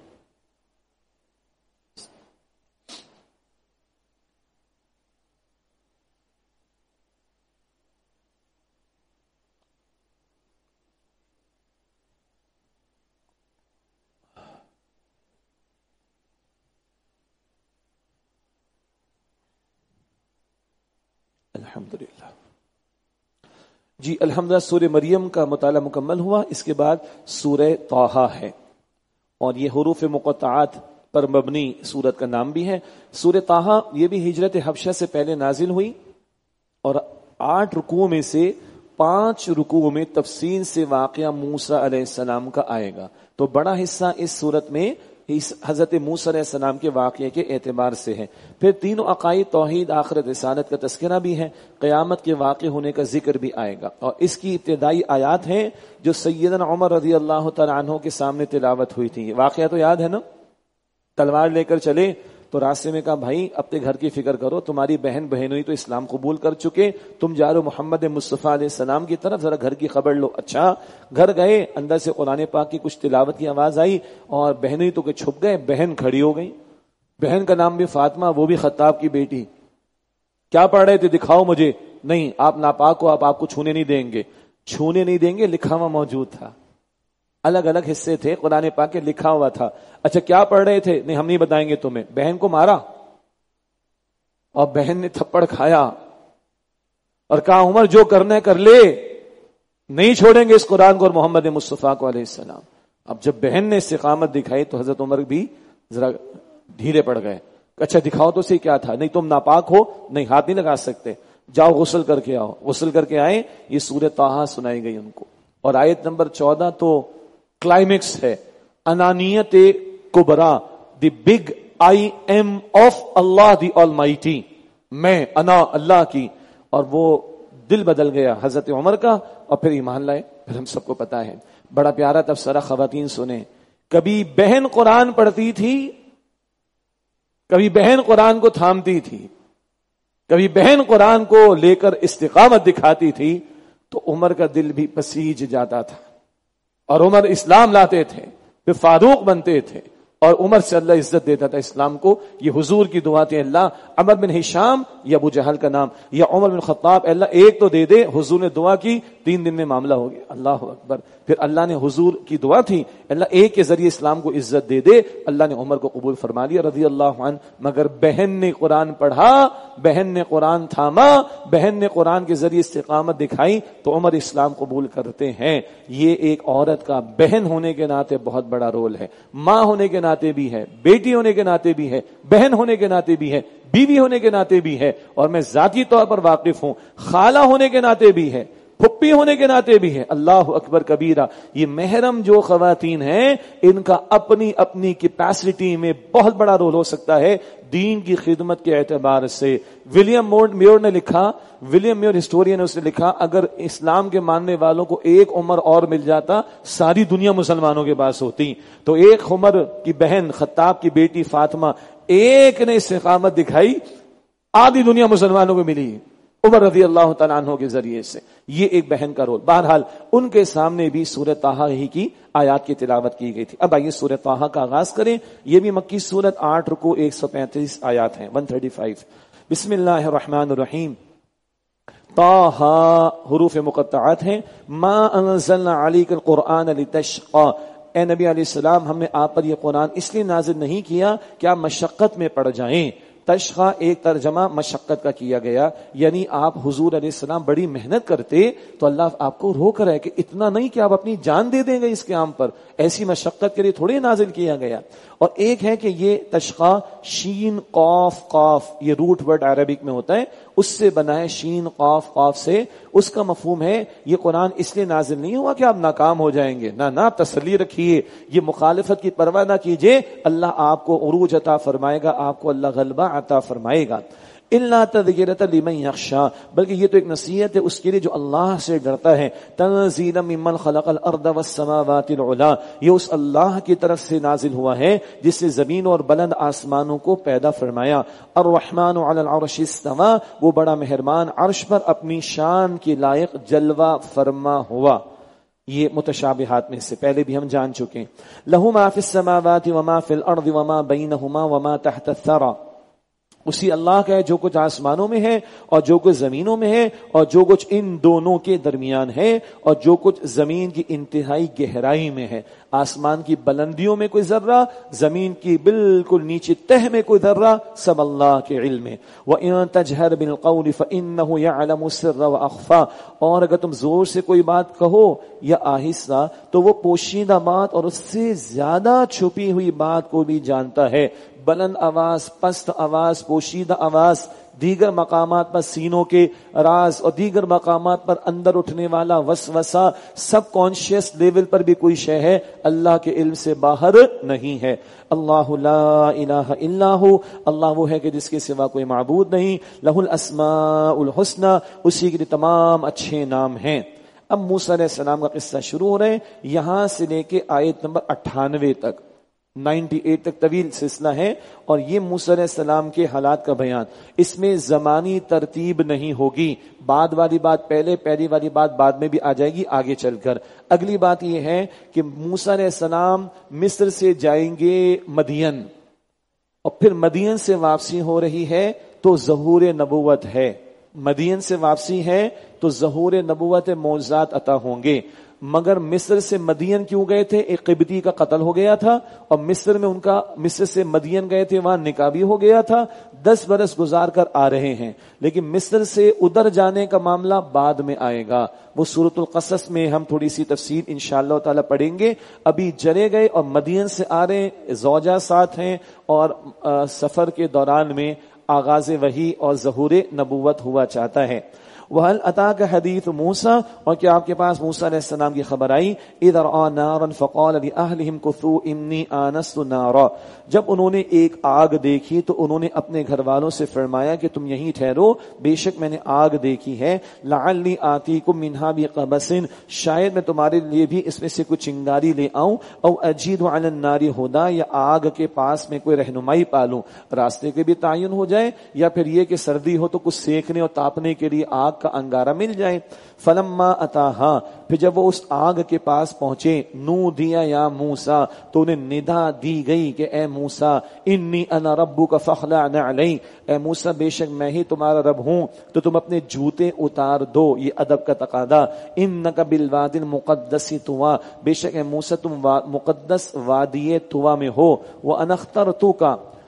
الحمدللہ جی، الحمدللہ سورہ مریم کا مطالعہ مکمل ہوا۔ اس کے بعد سورہ طٰہٰ ہے، اور یہ حروف مقطعات پر مبنی سورت کا نام بھی ہے۔ سورہ طٰہٰ یہ بھی ہجرت حبشہ سے پہلے نازل ہوئی، اور 8 رکوعوں میں سے 5 رکوعوں میں تفصیل سے واقعہ موسیٰ علیہ السلام کا آئے گا۔ تو بڑا حصہ اس سورت میں حضرت موسیٰ علیہ السلام کے واقعے کے اعتبار سے ہے۔ پھر تینوں عقائد، توحید، آخرت، رسالت کا تذکرہ بھی ہے، قیامت کے واقع ہونے کا ذکر بھی آئے گا، اور اس کی ابتدائی آیات ہیں جو سیدنا عمر رضی اللہ تعالیٰ عنہ کے سامنے تلاوت ہوئی تھی۔ واقعہ تو یاد ہے نا؟ تلوار لے کر چلے تو راستے میں کہا بھائی اپنے گھر کی فکر کرو، تمہاری بہن بہنوئی تو اسلام قبول کر چکے، تم جا رہے ہو محمد مصطفیٰ علیہ السلام کی طرف، ذرا گھر کی خبر لو۔ اچھا، گھر گئے، اندر سے قرآن پاک کی کچھ تلاوت کی آواز آئی، اور بہنوئی تو کہ چھپ گئے، بہن کھڑی ہو گئی۔ بہن کا نام بھی فاطمہ، وہ بھی خطاب کی بیٹی۔ کیا پڑھ رہے تھے؟ دکھاؤ مجھے۔ نہیں، آپ ناپاک ہو، آپ کو چھونے نہیں دیں گے۔ چھونے نہیں دیں گے لکھا ہوا موجود تھا، الگ الگ حصے تھے قرآن پاک کے، لکھا ہوا تھا۔ اچھا کیا پڑھ رہے تھے؟ نہیں ہم نہیں بتائیں گے تمہیں۔ بہن کو مارا، اور بہن نے تھپڑ کھایا اور کہا عمر جو کرنا ہے کر لے، نہیں چھوڑیں گے اس قرآن کو اور محمد مصطفیٰ کو علیہ السلام۔ اب جب بہن نے استقامت دکھائی تو حضرت عمر بھی ذرا ڈھیرے پڑ گئے۔ اچھا دکھاؤ تو صحیح کیا تھا۔ نہیں تم ناپاک ہو، نہیں ہاتھ نہیں لگا سکتے، جاؤ غسل کر کے آؤ۔ غسل کر کے آئے، یہ سورہ طٰہٰ سنائی گئی ان کو، اور آیت نمبر 14 تو کلائمیکس ہے، انانیت کبریٰ، the big I am of Allah the almighty, میں انا اللہ کی، اور وہ دل بدل گیا حضرت عمر کا، اور پھر ایمان لائے۔ پھر ہم سب کو پتا ہے، بڑا پیارا تبصرہ خواتین سنیں، کبھی بہن قرآن پڑھتی تھی، کبھی بہن قرآن کو تھامتی تھی، کبھی بہن قرآن کو لے کر استقامت دکھاتی تھی، تو عمر کا دل بھی پسیج جاتا تھا، اور عمر اسلام لاتے تھے، پھر فاروق بنتے تھے، اور عمر سے اللہ عزت دیتا تھا اسلام کو. یہ حضور کی دعا تھی, اللہ عمر بن ہشام یا ابو جہل کا نام یا عمر بن خطاب, اللہ ایک تو دے دے. حضور نے دعا کی, 3 دن میں معاملہ ہو گیا. اللہ اکبر. پھر اللہ نے, حضور کی دعا تھی, اللہ ایک کے ذریعے اسلام کو عزت دے دے. اللہ نے عمر کو قبول فرما لیا رضی اللہ عنہ. مگر بہن نے قرآن پڑھا, بہن نے قرآن تھاما, بہن نے قرآن کے ذریعے استقامت دکھائی تو عمر اسلام قبول کرتے ہیں. یہ ایک عورت کا بہن ہونے کے ناطے بہت بڑا رول ہے, ماں ہونے کے ناطے بھی ہے, بیٹی ہونے کے ناطے بھی ہے, بہن ہونے کے ناطے بھی ہے, بیوی ہونے کے ناطے بھی ہے, اور میں ذاتی طور پر واقف ہوں, خالہ ہونے کے ناطے بھی ہے, پھپھی ہونے کے ناطے بھی ہے. اللہ اکبر کبیرہ. یہ محرم جو خواتین ہیں ان کا اپنی اپنی کیپیسٹی میں بہت بڑا رول ہو سکتا ہے دین کی خدمت کے اعتبار سے. ولیم میور نے لکھا, ولیم میور ہسٹورین نے, اس نے لکھا اگر اسلام کے ماننے والوں کو ایک عمر اور مل جاتا ساری دنیا مسلمانوں کے پاس ہوتی. تو ایک عمر کی بہن خطاب کی بیٹی فاطمہ, ایک نے استقامت دکھائی, آدھی دنیا مسلمانوں کو ملی عمر رضی اللہ تعالیٰ عنہ کے ذریعے سے. یہ ایک بہن کا رول. بہرحال ان کے سامنے بھی سورہ طٰہٰ ہی کی آیات کی تلاوت کی گئی تھی. اب آئیے سورہ طٰہٰ کا آغاز کریں. یہ بھی مکی سورت, 8 رکوع 135 آیات ہیں, 135. بسم اللہ الرحمن الرحیم. طٰہٰ حروف مقطعات ہیں. ما انزلنا علیک القرآن لتشقى, اے نبی علیہ السلام ہم نے آپ پر یہ قرآن اس لیے نازل نہیں کیا کہ آپ مشقت میں پڑ جائیں. تشقى ایک ترجمہ مشقت کا کیا گیا, یعنی آپ حضور علیہ السلام بڑی محنت کرتے تو اللہ آپ کو روک رہا ہے کہ اتنا نہیں کہ آپ اپنی جان دے دیں گے اس قیام پر, ایسی مشقت کے لیے تھوڑی نازل کیا گیا. اور ایک ہے کہ یہ تشقى شین قاف قاف, یہ روٹ ورڈ عربک میں ہوتا ہے, اس سے بنا ہے شین قاف قاف سے. اس کا مفہوم ہے یہ قرآن اس لیے نازل نہیں ہوا کہ آپ ناکام ہو جائیں گے, نہ آپ تسلی رکھیے, یہ مخالفت کی پرواہ نہ کیجئے, اللہ آپ کو عروج عطا فرمائے گا, آپ کو اللہ غلبہ عطا فرمائے گا. الا تذکرۃ لمن یخشی, بلکہ یہ تو ایک نصیحت ہے اس کے لیے جو اللہ سے ڈرتا ہے. تنزیلا ممن خلق الارض والسماوات العلی, یہ اس اللہ کی طرف سے نازل ہوا ہے جس سے زمین اور بلند آسمانوں کو پیدا فرمایا. الرحمن علی العرش استوى, وہ بڑا مہربان عرش پر اپنی شان کے لائق جلوہ فرما ہوا. یہ متشابہات میں سے پہلے بھی ہم جان چکے ہیں. لہ ما فی السماوات وما فی الارض وما بینہما وما تحت الثری, اسی اللہ کا ہے جو کچھ آسمانوں میں ہے اور جو کچھ زمینوں میں ہے اور جو کچھ ان دونوں کے درمیان ہے اور جو کچھ زمین کی انتہائی گہرائی میں ہے. آسمان کی بلندیوں میں کوئی ذرہ, زمین کی بالکل نیچے تہ میں کوئی ذرہ, سب اللہ کے علم ہے. وَإِن تَجْهَرْ بِالْقَوْلِ فَإِنَّهُ يَعْلَمُ السِّرَّ وَأَخْفَى, اور اگر تم زور سے کوئی بات کہو یا آہستہ تو وہ پوشیدہ بات اور اس سے زیادہ چھپی ہوئی بات کو بھی جانتا ہے. بلند آواز, پست آواز, پوشیدہ آواز, دیگر مقامات پر سینوں کے راز اور دیگر مقامات پر اندر اٹھنے والا وسوسہ, سب کانشیس لیول پر بھی کوئی شے ہے اللہ کے علم سے باہر نہیں ہے. اللہ لا الہ الا ہو, اللہ وہ ہے کہ جس کے سوا کوئی معبود نہیں. لہ الاسماء الحسنی, اسی کے لیے تمام اچھے نام ہیں. اب موسیٰ علیہ السلام کا قصہ شروع ہو رہے ہیں, یہاں سے لے کے آیت نمبر 98 تک, 98 تک طویل سلسلہ ہے. اور یہ موسیٰ علیہ السلام کے حالات کا بیان, اس میں زمانی ترتیب نہیں ہوگی. بعد والی بات پہلے, پہلی والی بات بعد میں بھی آ جائے گی آگے چل کر. اگلی بات یہ ہے کہ موسیٰ علیہ السلام مصر سے جائیں گے مدین, اور پھر مدین سے واپسی ہو رہی ہے تو ظہور نبوت ہے. مدین سے واپسی ہے تو ظہور نبوت, معجزات عطا ہوں گے. مگر مصر سے مدین کیوں گئے تھے؟ ایک قبطی کا قتل ہو گیا تھا, اور مصر میں ان کا, مصر سے مدین گئے تھے, وہاں نکاح بھی ہو گیا تھا. 10 برس گزار کر آ رہے ہیں, لیکن مصر سے ادھر جانے کا معاملہ بعد میں آئے گا. وہ سورۃ القصص میں ہم تھوڑی سی تفصیل انشاءاللہ تعالی پڑھیں گے. ابھی چلے گئے اور مدین سے آ رہے ہیں, زوجہ ساتھ ہیں, اور سفر کے دوران میں آغاز وحی اور ظہور نبوت ہوا چاہتا ہے. وَهَلْ أَتَاكَ حَدِيثُ مُوسَىٰ, اور کیا آپ کے پاس موسیٰ علیہ السلام کی خبر آئی؟ إِذْ رَأَىٰ نَارًا فَقَالَ لِأَهْلِهِمْ كُثُوا إِنِّي آنَسْتُ نَارًا, جب انہوں نے ایک آگ دیکھی تو انہوں نے اپنے گھر والوں سے فرمایا کہ تم یہیں ٹھہرو, بے شک میں نے آگ دیکھی ہے. لَعَلِّي آتِيكُم مِّنْهَا بِقَبَسٍ, شاید میں تمہارے لیے بھی اس میں سے کچھ چنگاری لے آؤں. أَوْ أَجِدُ عَلَى النَّارِ هُدًى, یا آگ کے پاس میں کوئی رہنمائی پالوں, راستے کے بھی تعین ہو جائے, یا پھر یہ کہ سردی ہو تو کچھ سیکنے اور تاپنے کے لیے آگ کا انگارہ مل جائے. فلما اتاہا، پھر جب وہ اس آگ کے پاس پہنچے، نودیا یا موسیٰ، تو انہیں ندا دی گئی کہ اے موسیٰ، انی انا ربک فاخلع نعلیک، اے موسیٰ بے شک میں ہی تمہارا رب ہوں تو تم اپنے جوتے اتار دو. یہ ادب کا تقاضا. انک بالوادی المقدس طویٰ، بے شک اے موسیٰ تم مقدس وادی طویٰ میں ہو. وانا اخترتک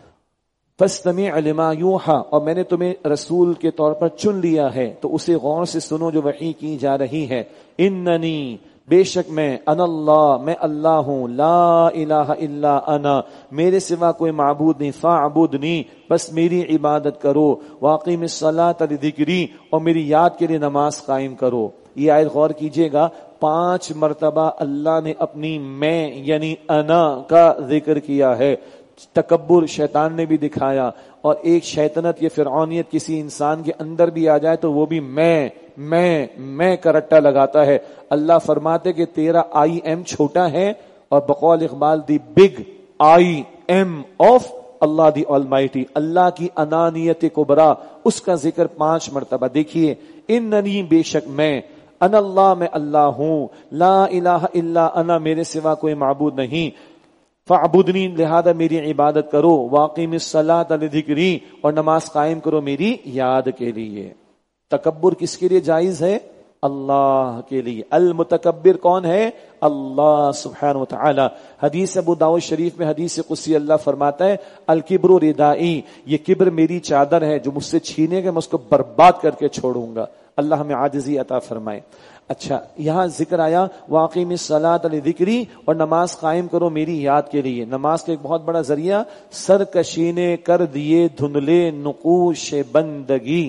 فاستمع لما یوحی، اور میں نے تمہیں رسول کے طور پر چن لیا ہے تو اسے غور سے سنو جو وحی کی جا رہی ہے. اننی، بے شک میں، انا اللہ، میں اللہ ہوں، لا الہ الا انا، میرے سوا کوئی معبود نہیں، فاعبدنی، بس میری عبادت کرو، واقیم الصلاۃ لذکری، اور میری یاد کے لیے نماز قائم کرو. یہ آیت غور کیجئے گا، 5 مرتبہ اللہ نے اپنی میں یعنی انا کا ذکر کیا ہے. تکبر شیطان نے بھی دکھایا، اور ایک شیطنت یا فرعونیت کسی انسان کے اندر بھی آ جائے تو وہ بھی میں کا رٹا لگاتا ہے. اللہ فرماتے کہ تیرا آئی ایم چھوٹا ہے، اور بقول Iqbal the big I am of Allah the almighty, اللہ کی انانیت کبرا، اس کا ذکر 5 مرتبہ. دیکھیے، اننی، بے شک میں، انا اللہ، میں اللہ ہوں، لا الہ الا انا، میرے سوا کوئی معبود نہیں، فاعبدنی، لہذا میری عبادت کرو، واقیم الصلاۃ لذکری، اور نماز قائم کرو میری یاد کے لیے. تکبر کس کے لیے جائز ہے؟ اللہ کے لیے. المتکبر کون ہے؟ اللہ سبحانہ وتعالی. حدیث ابو داؤد شریف میں حدیث قدسی اللہ فرماتا ہے، الکبر ردائی، یہ کبر میری چادر ہے، جو مجھ سے چھینے گا میں اس کو برباد کر کے چھوڑوں گا. اللہ ہمیں عاجزی عطا فرمائے. اچھا، یہاں ذکر آیا واقیم الصلاۃ لذکری، اور نماز قائم کرو میری یاد کے لیے. نماز کا ایک بہت بڑا ذریعہ سرکشی نے کر دیے دھندلے نقوش بندگی،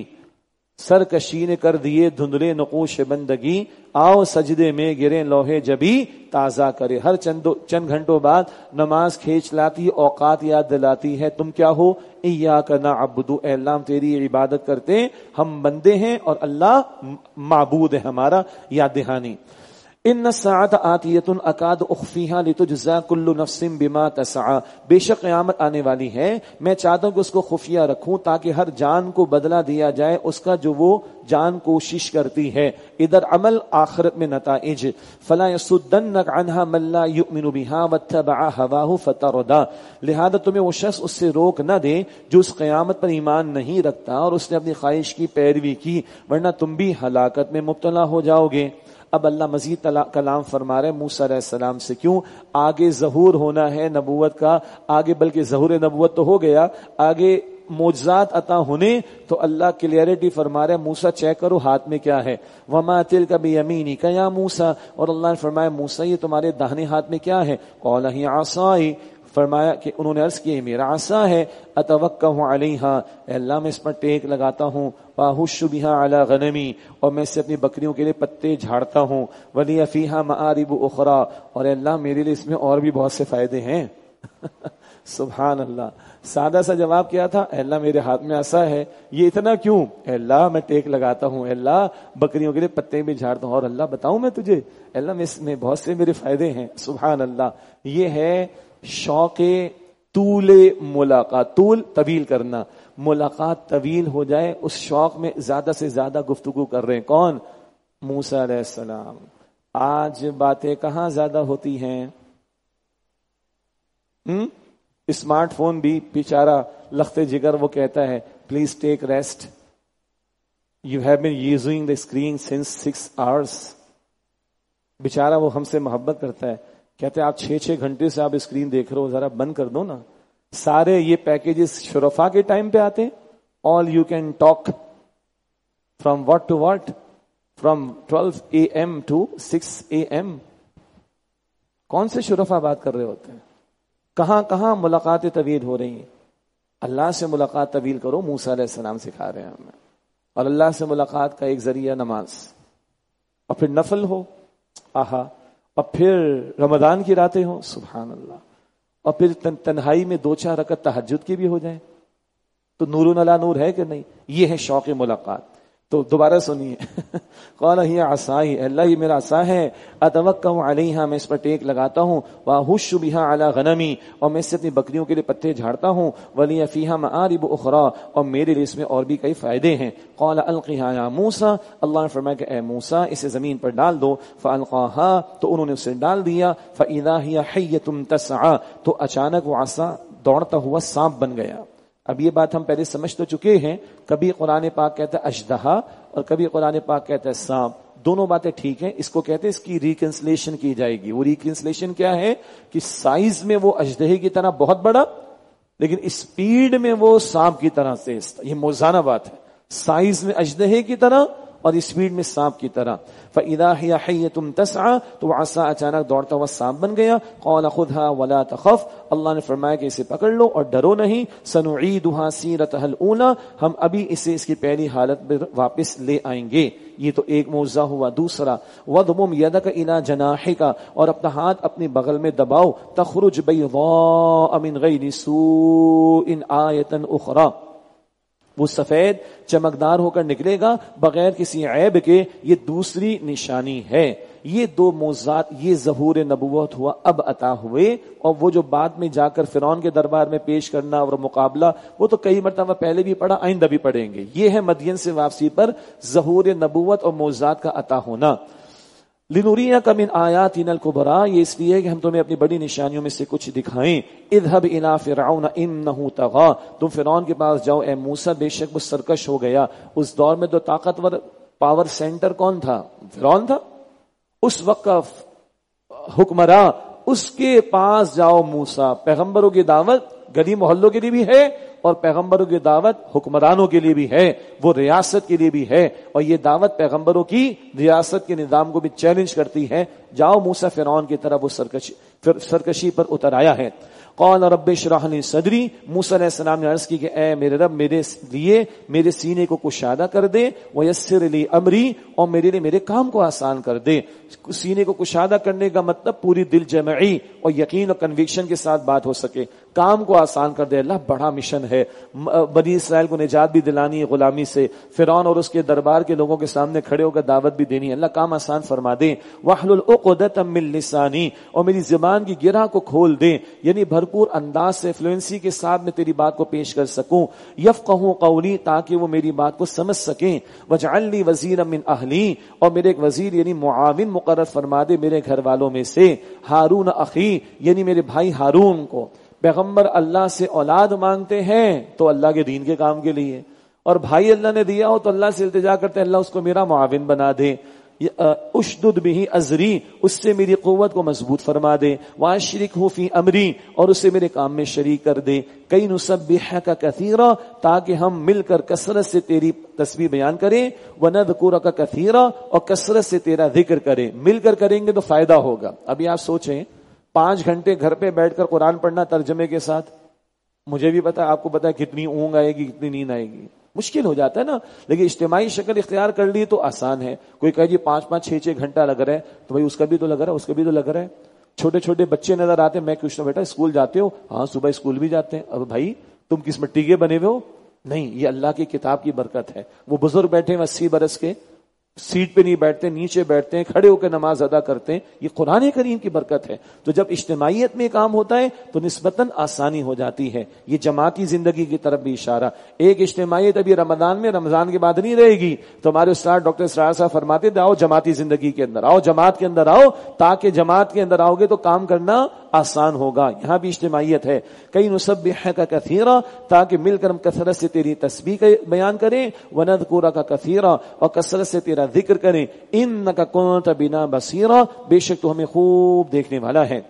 سرکشی نے کر دیے دھندلے نقوش بندگی، آؤ سجدے میں گرے لوہے جبی تازہ کرے. ہر چند گھنٹوں بعد نماز کھینچ لاتی، اوقات یاد دلاتی ہے. تم کیا ہو؟ ایاک نعبد، اے اللہ ہم تیری عبادت کرتے، ہم بندے ہیں اور اللہ معبود ہے ہمارا. یاد دہانی. ان الساعۃ آتیۃ اکاد اخفیہا لتجزا کل نفس بما تسعی، بے شک قیامت آنے والی ہے، میں چاہتا ہوں کہ اس کو خفیہ رکھوں تاکہ ہر جان کو بدلہ دیا جائے اس کا جو وہ جان کوشش کرتی ہے. ادھر عمل، آخرت میں نتائج. فلا یصدنک عنہا من لا یؤمن بہا واتبع ہواہ فتردی، لہذا تمہیں وہ شخص اس سے روک نہ دے جو اس قیامت پر ایمان نہیں رکھتا اور اس نے اپنی خواہش کی پیروی کی، ورنہ تم بھی ہلاکت میں مبتلا ہو جاؤ گے. اب اللہ مزید کلام فرما رہے موسیٰ علیہ السلام سے. کیوں؟ آگے ظہور ہونا ہے نبوت کا، آگے بلکہ ظہور نبوت تو ہو گیا، آگے معجزات عطا ہونے. تو اللہ کلیئرٹی فرما رہے موسیٰ چیک کرو ہاتھ میں کیا ہے. وما تلک بیمینک یا موسیٰ، اور اللہ نے فرمایا موسیٰ یہ تمہارے داہنے ہاتھ میں کیا ہے؟ قال ہی عصائی، فرمایا کہ انہوں نے عرض کی میرا عصا ہے، اتوکہ علیہا، اے اللہ میں اس پر ٹیک لگاتا ہوں، واہش بہا علی غنمی، اور میں اس سے اپنی بکریوں کے لیے پتے جھاڑتا ہوں، ولی فیہا معارب اخری، اور اے اللہ میرے لیے اس میں اور بھی بہت سے فائدے ہیں. سبحان اللہ. سادہ سا جواب کیا تھا؟ اے اللہ میرے ہاتھ میں عصا ہے. یہ اتنا کیوں؟ اے اللہ میں ٹیک لگاتا ہوں، اے اللہ بکریوں کے لیے پتے بھی جھاڑتا ہوں، اور اللہ بتاؤں میں تجھے، اے اللہ اس میں بہت سے میرے فائدے ہیں. سبحان اللہ. یہ ہے شوق طول ملاقات. طول طویل کرنا، ملاقات طویل ہو جائے، اس شوق میں زیادہ سے زیادہ گفتگو کر رہے ہیں. کون؟ موسیٰ علیہ السلام. آج باتیں کہاں زیادہ ہوتی ہیں؟ اسمارٹ فون بھی بیچارہ لخت جگر وہ کہتا ہے please take rest, you have been using the screen since 6 hours. بیچارہ وہ ہم سے محبت کرتا ہے، کہتے ہیں آپ 6 گھنٹے سے آپ اسکرین دیکھ رہے ہو، ذرا بند کر دو نا. سارے یہ پیکیجز شرفا کے ٹائم پہ آتے ہیں. All you can talk from what to what, from 12 AM to 6 AM. کون سے شرفا بات کر رہے ہوتے ہیں؟ کہاں کہاں ملاقاتیں طویل ہو رہی ہیں. اللہ سے ملاقات طویل کرو، موسیٰ علیہ السلام سکھا رہے ہیں ہمیں. اور اللہ سے ملاقات کا ایک ذریعہ نماز، اور پھر نفل ہو، آہا، اور پھر رمضان کی راتیں ہوں، سبحان اللہ، اور پھر تنہائی میں 2-4 رکعت تہجد کی بھی ہو جائیں تو نور علی نور ہے کہ نہیں. یہ ہے شوق ملاقات. تو دوبارہ سنیے قال ہی عصائی، اللہ یہ میرا عصا ہے، اتوکا علیہا میں اس پر ٹیک لگاتا ہوں، واہش بہا علی غنمی اور میں اس سے اپنی بکریوں کے لیے پتے جھاڑتا ہوں، ولی فیہا معارب اخرى اور میرے لیے اس میں اور بھی کئی فائدے ہیں۔ قال القیہا یا موسیٰ، اللہ نے فرمایا کہ اے موسیٰ اسے زمین پر ڈال دو، فالقاہا تو انہوں نے اسے ڈال دیا، فاذا ہی حیۃ تسعى تو اچانک وہ عصا دوڑتا ہوا سانپ بن گیا۔ اب یہ بات ہم پہلے سمجھ تو چکے ہیں، کبھی قرآن پاک کہتا ہے اژدہا اور کبھی قرآن پاک کہتا ہے سانپ، دونوں باتیں ٹھیک ہیں، اس کو کہتے ہیں اس کی ریکنسلیشن کی جائے گی۔ وہ ریکنسلیشن کیا ہے کہ سائز میں وہ اژدہے کی طرح بہت بڑا لیکن اسپیڈ میں وہ سانپ کی طرح تیز، یہ موزانہ بات ہے، سائز میں اژدہے کی طرح اور اسپیڈ میں سانپ کی طرح۔ فَإِذَا هِيَ حَيَّةٌ تَسْعَى تو عصا اچانک دوڑتا ہوا سانپ بن گیا۔ قَالَ خُذْهَا وَلَا تَخَفْ اللہ نے فرمایا کہ اسے پکڑ لو اور ڈرو نہیں، سَنُعِيدُهَا سِيرَتَهَا الْأُولَى ہم ابھی اسے اس کی پہلی حالت میں واپس لے آئیں گے۔ یہ تو ایک معجزہ ہوا۔ دوسرا وَضْمُمْ يَدَكَ إِلَى جَنَاحِكَ اور اپنا ہاتھ اپنی بغل میں دباؤ، تَخْرُجْ بَيْضَاءَ مِنْ غَيْرِ سُوءٍ آیَةً أُخْرَى وہ سفید چمکدار ہو کر نکلے گا بغیر کسی عیب کے، یہ دوسری نشانی ہے۔ یہ دو معجزات، یہ ظہور نبوت ہوا اب عطا ہوئے، اور وہ جو بعد میں جا کر فرعون کے دربار میں پیش کرنا اور مقابلہ وہ تو کئی مرتبہ پہلے بھی پڑھا، آئندہ بھی پڑھیں گے۔ یہ ہے مدین سے واپسی پر ظہور نبوت اور معجزات کا عطا ہونا۔ لِنُرِيَكَ مِنْ آيَاتِنَا الْكُبْرَى یہ اس لیے کہ ہم تمہیں اپنی بڑی نشانیوں میں سے کچھ دکھائیں۔ اذهب إِلَى فِرْعَوْنَ إِنَّهُ طَغَى تم فرعون کے پاس جاؤ اے موسیٰ بے شک وہ سرکش ہو گیا۔ اس دور میں تو طاقتور پاور سینٹر کون تھا؟ فرعون تھا۔ اس وقت کا حکمراں، اس کے پاس جاؤ موسیٰ۔ پیغمبروں کی دعوت گلی محلوں کے لیے بھی ہے اور پیغمبروں کی دعوت حکمرانوں کے لیے بھی ہے، وہ ریاست کے لیے بھی ہے، اور یہ دعوت پیغمبروں کی ریاست کے نظام کو بھی چیلنج کرتی ہے۔ جاؤ موسیٰ فرعون کی طرف وہ سرکشی پر اتر آیا ہے۔ قال رب اشرح لي صدری موسیٰ علیہ السلام نے عرض کی کہ اے میرے رب میرے لیے میرے سینے کو کشادہ کر دے، ویسر لی امری اور میرے لیے میرے کام کو آسان کر دے۔ سینے کو کشادہ کرنے کا مطلب پوری دل جمعی اور یقین اور کنوکشن کے ساتھ بات ہو سکے، کام کو آسان کر دے۔ اللہ بڑا مشن ہے، بنی اسرائیل کو نجات بھی دلانی ہے غلامی سے، فرعون اور اس کے دربار کے لوگوں کے سامنے کھڑے ہو کر دعوت بھی دینی ہے، اللہ کام آسان فرما دے۔ واحلل عقدۃ من لسانی اور میری زبان کی گرہ کو کھول دے، یعنی بھرپور انداز سے فلوئنسی کے ساتھ میں تیری بات کو پیش کر سکوں۔ یفقہوا قولی تاکہ وہ میری بات کو سمجھ سکیں۔ واجعل لی وزیرا من اہلی اور میرے ایک وزیر یعنی معاون مقرر فرما دے میرے گھر والوں میں سے۔ ہارون اخی یعنی میرے بھائی ہارون کو، پیغمبر اللہ سے اولاد مانگتے ہیں تو اللہ کے دین کے کام کے لیے، اور بھائی اللہ نے دیا ہو تو اللہ سے التجا کرتے ہیں اللہ اس کو میرا معاون بنا دے۔ اشدد به ازری اس سے میری قوت کو مضبوط فرما دے، واشرکہ فی امری اور اسے میرے کام میں شریک کر دے، کئی نسبحک کثیرا تاکہ ہم مل کر کثرت سے تیری تسبیح بیان کریں، ونذکرک کثیرا اور کثرت سے تیرا ذکر کریں۔ مل کر کریں گے تو فائدہ ہوگا۔ ابھی آپ سوچیں 5 گھنٹے گھر پہ بیٹھ کر قرآن پڑھنا ترجمے کے ساتھ، مجھے بھی پتا آپ کو پتا ہے کتنی اونگ آئے گی کتنی نیند آئے گی، مشکل ہو جاتا ہے نا، لیکن اجتماعی شکل اختیار کر لی تو آسان ہے۔ کوئی کہے جی 5-5 6-6 گھنٹہ لگ رہا ہے تو بھائی اس کا بھی تو لگ رہا ہے، اس کا بھی تو لگ رہا ہے۔ چھوٹے چھوٹے بچے نظر آتے ہیں، میں پوچھتا ہوں بیٹا اسکول جاتے ہو؟ ہاں صبح اسکول بھی جاتے ہیں۔ اب بھائی تم کس مٹی کے بنے ہوئے ہو؟ نہیں، یہ اللہ کی کتاب کی برکت ہے۔ وہ بزرگ بیٹھے ہیں 80 برس کے، سیٹ پہ نہیں بیٹھتے، نیچے بیٹھتے ہیں، کھڑے ہو کے نماز ادا کرتے ہیں، یہ قرآن کریم کی برکت ہے۔ تو جب اجتماعیت میں کام ہوتا ہے تو نسبتاً آسانی ہو جاتی ہے۔ یہ جماعتی زندگی کی طرف بھی اشارہ۔ ایک اجتماعیت ابھی رمضان میں، رمضان کے بعد نہیں رہے گی، تو ہمارے استاد ڈاکٹر اسرار صاحب فرماتے تھے آؤ جماعتی زندگی کے اندر آؤ، جماعت کے اندر آؤ، تاکہ جماعت کے اندر آؤ گے تو کام کرنا آسان ہوگا۔ یہاں بھی اجتماعیت ہے، کئی نسبحک کثیرا تاکہ مل کر ہم کثرت سے تیری تسبیح بیان کریں، ونذکرک کثیرا اور کثرت سے تیرا ذکر کریں، انک کنت بنا بصیرا بے شک تو ہمیں خوب دیکھنے والا ہے۔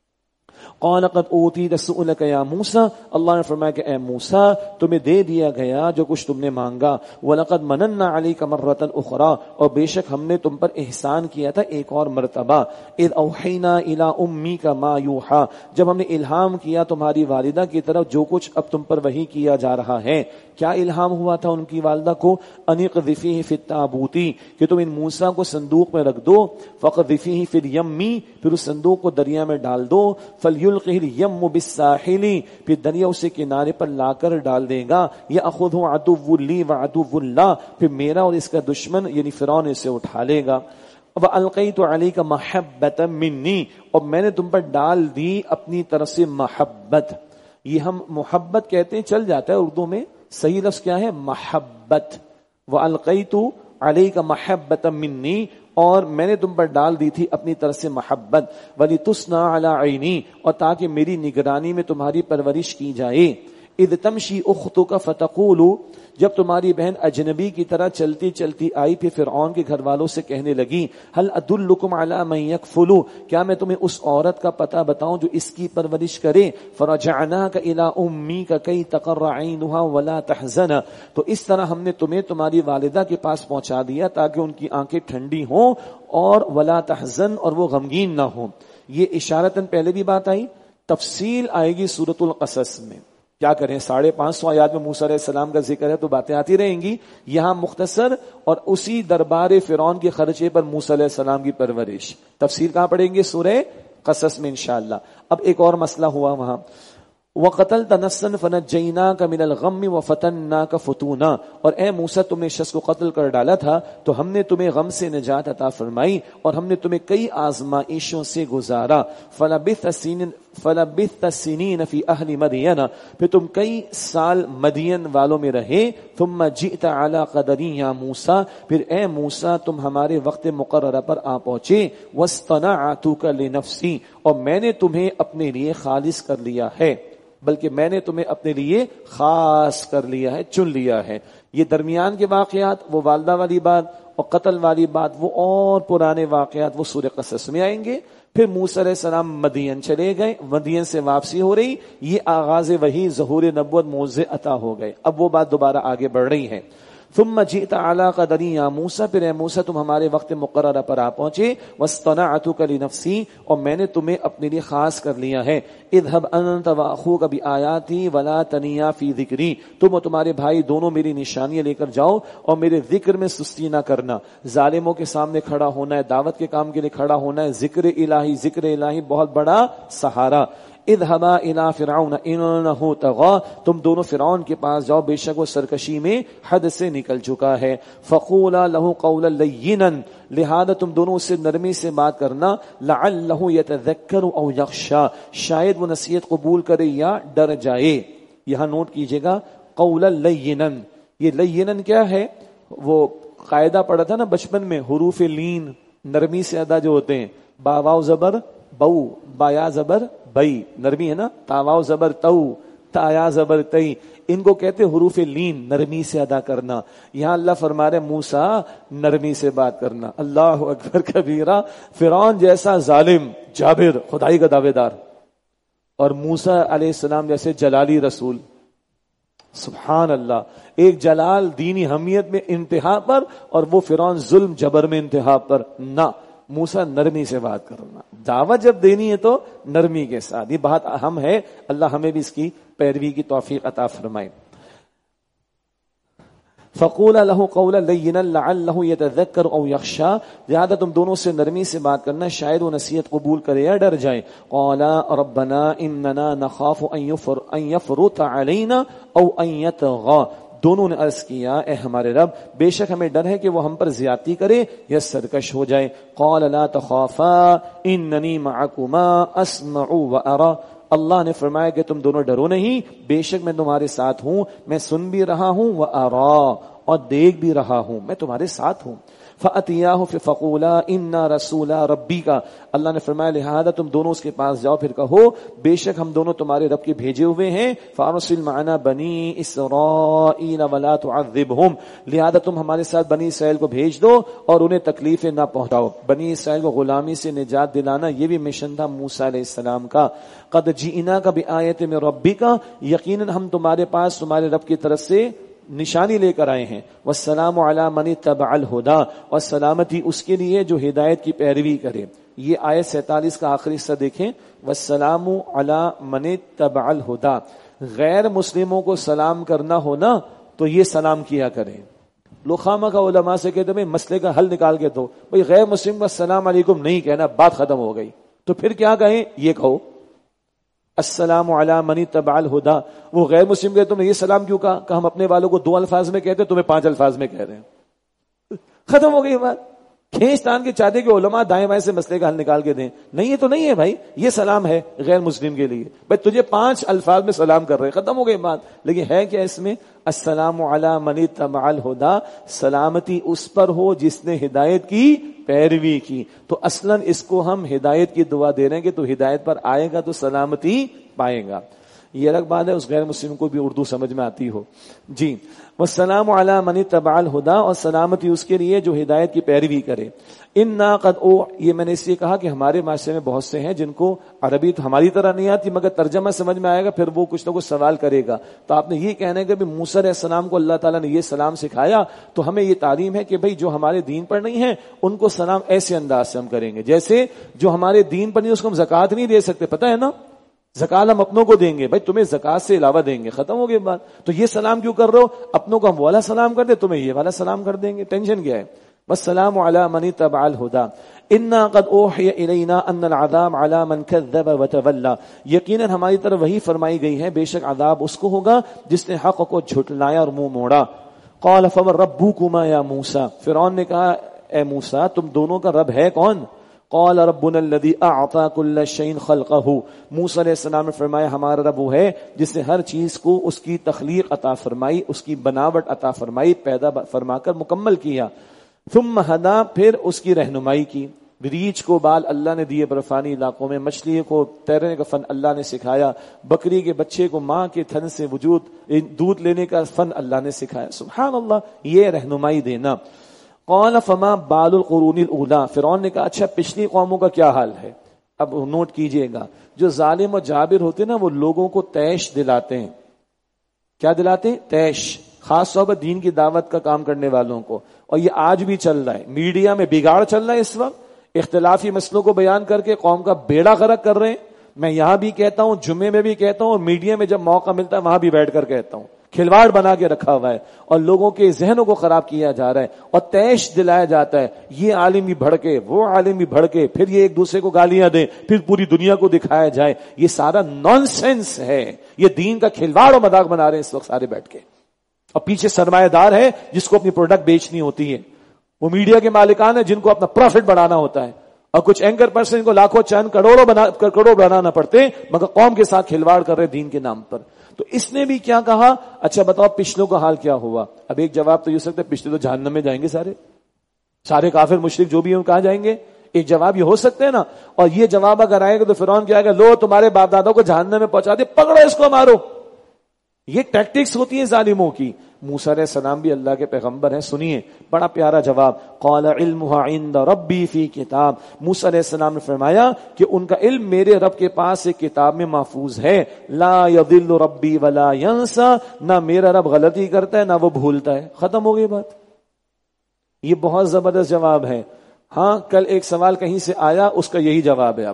قال قد اوتیت سؤلک یا موسیٰ اللہ نے فرمایا کہ اے موسیٰ تمہیں دے دیا گیا جو کچھ تم نے مانگا، وَلَقَدْ مَنَنَّا عَلَيْكَ مَرَّةً أُخْرَى اور بے شک ہم نے تم پر احسان کیا تھا ایک اور مرتبہ، اذ اوحینا الی امیک ما یوحا جب ہم نے الہام کیا تمہاری والدہ کی طرف جو کچھ اب تم پر وحی کیا جا رہا ہے۔ کیا الہام ہوا تھا ان کی والدہ کو؟ انقذفیہ فی التابوت کہ تم ان موسیٰ کو صندوق میں رکھ دو، فقذفیہ فی الیم پھر اس صندوق کو دریا میں ڈال دو، فَلْيُلْقِهِ الْيَمُّ بِالسَّاحِلِ، پھر دریا اسے کنارے پر لا کر ڈال دے گا. يَأْخُذُهُ عَدُوٌّ لِّي وَعَدُوٌّ لَّهُ، پھر میرا اور اس کا دشمن یعنی فرعون اسے اٹھا لے گا. وَأَلْقَيْتُ عَلَيْكَ مَحَبَّةً مِّنِّي، اور میں نے تم پر ڈال دی اپنی طرف سے محبت. یہ ہم محبت کہتے ہیں، چل جاتا ہے اردو میں، صحیح لفظ کیا ہے؟ محبت. وَأَلْقَيْتُ عَلَيْكَ مَحَبَّةً مِّنِّي، اور میں نے تم پر ڈال دی تھی اپنی طرف سے محبت. وَلِتُصْنَعَ عَلَىٰ عَيْنِي، اور تاکہ میری نگرانی میں تمہاری پرورش کی جائے. اذ تمشی اختک فتقول، جب تمہاری بہن اجنبی کی طرح چلتی چلتی آئی پھر فرعون کے گھر والوں سے کہنے لگی هل ادلکم علی من یکفل، کیا میں تمہیں اس عورت کا پتہ بتاؤں جو اس کی پرورش کرے. فرجعناک الی امیک کی تقر عینها ولا تحزن، تو اس طرح ہم نے تمہیں تمہاری والدہ کے پاس پہنچا دیا تاکہ ان کی آنکھیں ٹھنڈی ہوں اور ولا تحزن، اور وہ غمگین نہ ہوں. یہ اشارتاً پہلے بھی بات آئی، تفصیل آئے گی سورۃ القصص میں. کیا کریں، 550 آیات میں موسیٰ علیہ السلام کا ذکر ہے تو باتیں آتی رہیں گی. یہاں مختصر اور اسی دربار فرعون کے خرچے پر موسیٰ علیہ السلام کی پرورش. تفسیر کہاں پڑھیں گے؟ سورہ قصص میں انشاءاللہ. اب ایک اور مسئلہ ہوا وہاں، وَقَتَلْتَ نَفْسًا فَنَجَّيْنَاكَ مِنَ الْغَمِّ وَفَتَنَّاكَ فُتُونًا، اور اے موسیٰ تم نے شخص کو قتل کر ڈالا تھا تو ہم نے تمہیں غم سے نجات عطا فرمائی اور ہم نے تمہیں کئی آزمائشوں سے گزارا. فَلَبِثْتَ سِنِينَ فِي أَهْلِ مَدْيَنَ، پھر تم کئی سال مدین والوں میں رہے. ثُمَّ جِئْتَ عَلَىٰ قَدَرٍ يَا موسیٰ، پھر اے موسیٰ تم ہمارے وقت مقررہ پر آ پہنچے. وَاصْطَنَعْتُكَ لِنَفْسِي، اور میں نے تمہیں اپنے لیے خالص کر لیا ہے، بلکہ میں نے تمہیں اپنے لیے خاص کر لیا ہے، چن لیا ہے. یہ درمیان کے واقعات، وہ والدہ والی بات اور قتل والی بات، وہ اور پرانے واقعات وہ سورہ قصص میں آئیں گے. پھر موسیٰ علیہ السلام مدین چلے گئے، مدین سے واپسی ہو رہی، یہ آغاز وحی، ظہور نبوت، معجزے عطا ہو گئے. اب وہ بات دوبارہ آگے بڑھ رہی ہے. ثم جئت علی قدر یا موسیٰ، پھر اے موسیٰ تم ہمارے وقت مقررہ پر آ پہنچے. واصطنعتک لنفسی، اور میں نے تمہیں اپنے لیے خاص کر لیا ہے. اذهب انت واخوک بآیاتی ولا تنیا فی ذکری، تم اور تمہارے بھائی دونوں میری نشانیاں لے کر جاؤ اور میرے ذکر میں سستی نہ کرنا. ظالموں کے سامنے کھڑا ہونا ہے، دعوت کے کام کے لیے کھڑا ہونا ہے. ذکر الہی بہت بڑا سہارا. اذهبا الى فرعون انه طغى، تم دونوں فرعون کے پاس جاؤ، بے شک وہ سرکشی میں حد سے نکل چکا ہے. فقولا له قولا لینا، لہذا تم دونوں اس سے نرمی سے بات کرنا. لعله يتذكر او يخشى، شاید وہ نصیحت قبول کرے یا ڈر جائے. یہاں نوٹ کیجئے گا قولا لینا، یہ لینا کیا ہے؟ وہ قاعدہ پڑھا تھا نا بچپن میں، حروف لین نرمی سے ادا جو ہوتے ہیں، با واو زبر بو، بایا زبر بئی، نرمی ہے نا. تاواو زبر تو، تایا زبر تئی، ان کو کہتے حروف لین، نرمی سے ادا کرنا. یہاں اللہ فرما رہے موسیٰ نرمی سے بات کرنا. اللہ اکبر کبیرہ. فرعون جیسا ظالم جابر خدائی کا دعوے دار، اور موسیٰ علیہ السلام جیسے جلالی رسول، سبحان اللہ. ایک جلال دینی حمیت میں انتہا پر، اور وہ فرعون ظلم جبر میں انتہا پر. نہ، موسیٰ نرمی سے بات کرنا. دعوت جب دینی ہے تو نرمی کے ساتھ. یہ بات اہم ہے، اللہ ہمیں بھی اس کی پیروی کی توفیق عطا فرمائے. فَقُولَ لَهُ قَوْلًا لَيِّنًا لَعَلَّهُ يَتَذَكَّرُ أَوْ يَخْشَىٰ، لہذا تم دونوں سے نرمی سے بات کرنا، شاید وہ نصیحت قبول کرے یا ڈر جائے. قَالَا رَبَّنَا إِنَّنَا نَخَافُ أَن يَفْرُطَ عَلَيْنَا أَوْ أَن يَطْغَىٰ، دونوں نے عرض کیا اے ہمارے رب، بے شک ہمیں ڈر ہے کہ وہ ہم پر زیادتی کرے یا سرکش ہو جائے. قال لا تخافا اننی معکما اسمع وارى، اللہ نے فرمایا کہ تم دونوں ڈرو نہیں، بے شک میں تمہارے ساتھ ہوں، میں سن بھی رہا ہوں، وارى، اور دیکھ بھی رہا ہوں، میں تمہارے ساتھ ہوں. فَأَتِيَاهُ فَقُولَا إِنَّا رَسُولَ رَبِّكَ، اللہ نے فرمایا لہذا تم دونوں اس کے پاس جاؤ، پھر کہو بے شک ہم دونوں تمہارے رب کے بھیجے ہوئے ہیں. فَأَرْسِلْ مَعَنَا بَنِي إِسْرَائِيلَ وَلَا تُعَذِّبْهُمْ، لہذا تم ہمارے ساتھ بنی اسرائیل کو بھیج دو اور انہیں تکلیفیں نہ پہنچاؤ. بنی اسرائیل کو غلامی سے نجات دلانا یہ بھی مشن تھا موسیٰ علیہ السلام کا. قَدْ جِئْنَاكَ بِآیَةٍ مِّن رَبِّكَ، یقیناً ہم تمہارے پاس تمہارے رب کی طرف سے نشانی لے کر آئے ہیں. والسلام علی من اتبع الہدی، اور سلامتی اس کے لیے جو ہدایت کی پیروی کرے. یہ آیت 47 کا آخری حصہ دیکھیں، والسلام علی من اتبع الہدی. غیر مسلموں کو سلام کرنا ہو نا تو یہ سلام کیا کریں. لوگ خواہ کا علماء سے کہتے ہیں مسئلے کا حل نکال کے دو، بھئی غیر مسلم کا السلام علیکم نہیں کہنا، بات ختم ہو گئی. تو پھر کیا کہیں؟ یہ کہو السلام علی من اتبع الہدی. وہ غیر مسلم گئے، تم نے یہ سلام کیوں کہا؟ کہ ہم اپنے والوں کو 2 الفاظ میں کہتے، تمہیں 5 الفاظ میں کہہ رہے ہیں. ختم ہو گئی بات. کھینچ تان کے چاہتے کہ علماء دائیں بائیں سے مسئلے کا حل نکال کے دیں. نہیں، یہ تو نہیں ہے بھائی، یہ سلام ہے غیر مسلم کے لیے. بھائی تجھے 5 الفاظ میں سلام کر رہے، ختم ہو گئی بات. لیکن ہے کیا اس میں؟ السلام علی من اتبع الہدی، سلامتی اس پر ہو جس نے ہدایت کی پیروی کی. تو اصلاً اس کو ہم ہدایت کی دعا دے رہے ہیں کہ تو ہدایت پر آئے گا تو سلامتی پائے گا. یہ الگ بات ہے اس غیر مسلم کو بھی اردو سمجھ میں آتی ہو. جی، والسلام علی من اتبع الہدی، اور سلامتی اس کے لیے جو ہدایت کی پیروی کرے. انا قد یہ میں نے اس لیے کہا کہ ہمارے معاشرے میں بہت سے ہیں جن کو عربی تو ہماری طرح نہیں آتی، مگر ترجمہ سمجھ میں آئے گا، پھر وہ کچھ نہ کچھ سوال کرے گا. تو آپ نے یہ کہنا ہے کہ موسیٰ علیہ السلام کو اللہ تعالیٰ نے یہ سلام سکھایا، تو ہمیں یہ تعلیم ہے کہ بھئی جو ہمارے دین پر نہیں ہے ان کو سلام ایسے انداز سے ہم کریں گے جیسے جو ہمارے دین پر نہیں اس کو ہم زکوٰۃ نہیں دے سکتے، پتہ ہے نا، زکات ہم اپنوں کو دیں گے، بھائی تمہیں زکات سے علاوہ دیں گے. ختم ہو گئی بات. تو یہ سلام کیوں کر رہے ہو؟ اپنوں کو ہم والا سلام کر دیں، تمہیں یہ والا سلام کر دیں گے. ٹینشن کیا ہے؟ والسلام علی من اتبع الہدی. انا قد اوحی الینا ان العذاب علی من کذب وتولی. یقیناً ہماری طرف وہی فرمائی گئی ہے بے شک عذاب اس کو ہوگا جس نے حق کو جھٹلایا اور منہ موڑا. قال فمن ربکما یا موسیٰ. فرعون نے کہا اے موسیٰ تم دونوں کا رب ہے کون؟ قال ربنا الذي اعطى كل شيء خلقه. موسیٰ علیہ السلام نے فرمایا ہمارا رب وہ ہے جس نے ہر چیز کو اس کی تخلیق عطا فرمائی، اس کی بناوٹ عطا فرمائی، پیدا فرما کر مکمل کیا. ثم ہدا، پھر اس کی رہنمائی کی. ریچھ کو بال اللہ نے دیے برفانی علاقوں میں، مچھلی کو تیرنے کا فن اللہ نے سکھایا، بکری کے بچے کو ماں کے تھن سے دودھ لینے کا فن اللہ نے سکھایا. سبحان اللہ، یہ رہنمائی دینا. قال فما بال القرون الاولی. فرعون نے کہا اچھا پچھلی قوموں کا کیا حال ہے؟ اب نوٹ کیجئے گا، جو ظالم و جابر ہوتے نا وہ لوگوں کو تیش دلاتے ہیں. کیا دلاتے ہیں؟ تیش. خاص طور پر دین کی دعوت کا کام کرنے والوں کو. اور یہ آج بھی چل رہا ہے، میڈیا میں بگاڑ چل رہا ہے اس وقت. اختلافی مسئلوں کو بیان کر کے قوم کا بیڑا غرق کر رہے ہیں. میں یہاں بھی کہتا ہوں، جمعے میں بھی کہتا ہوں، اور میڈیا میں جب موقع ملتا ہے وہاں بھی بیٹھ کر کہتا ہوں. کھلواڑ بنا کے رکھا ہوا ہے اور لوگوں کے ذہنوں کو خراب کیا جا رہا ہے اور تیش دلایا جاتا ہے. یہ عالم بھی بھڑکے، وہ عالم بھی بھڑکے، پھر یہ ایک دوسرے کو گالیاں دیں، پھر پوری دنیا کو دکھایا جائے. یہ سارا نان سینس ہے. یہ دین کا کھلواڑ اور مذاق بنا رہے ہیں اس وقت سارے بیٹھ کے. اور پیچھے سرمایہ دار ہے جس کو اپنی پروڈکٹ بیچنی ہوتی ہے. وہ میڈیا کے مالکان ہیں جن کو اپنا پروفٹ بڑھانا ہوتا ہے. اور کچھ اینکر پرسن کو لاکھوں چند کروڑوں بنانا پڑتے، مگر قوم کے ساتھ کھلواڑ کر رہے دین کے نام پر. تو اس نے بھی کیا کہا؟ اچھا بتاؤ پچھلوں کا حال کیا ہوا؟ اب ایک جواب تو یہ سکتا ہے پچھلے تو جہنم میں جائیں گے سارے کافر مشرک جو بھی ہیں کہاں جائیں گے. ایک جواب یہ ہو سکتے ہیں نا. اور یہ جواب اگر آئے گا تو فرعون کیا آئے گا؟ لو تمہارے باپ دادوں کو جہنم میں پہنچا دے، پکڑو اس کو مارو. یہ ٹیکٹکس ہوتی ہیں ظالموں کی. موسیٰ علیہ السلام بھی اللہ کے پیغمبر ہیں. سنیے بڑا پیارا جواب. قال علمها عند ربی فی کتاب. موسیٰ علیہ السلام نے فرمایا کہ ان کا علم میرے رب کے پاس ایک کتاب میں محفوظ ہے. لا یضل ربی ولا ینسا. نہ میرا رب غلطی کرتا ہے نہ وہ بھولتا ہے. ختم ہو گئی بات. یہ بہت زبردست جواب ہے. ہاں کل ایک سوال کہیں سے آیا، اس کا یہی جواب ہے. اب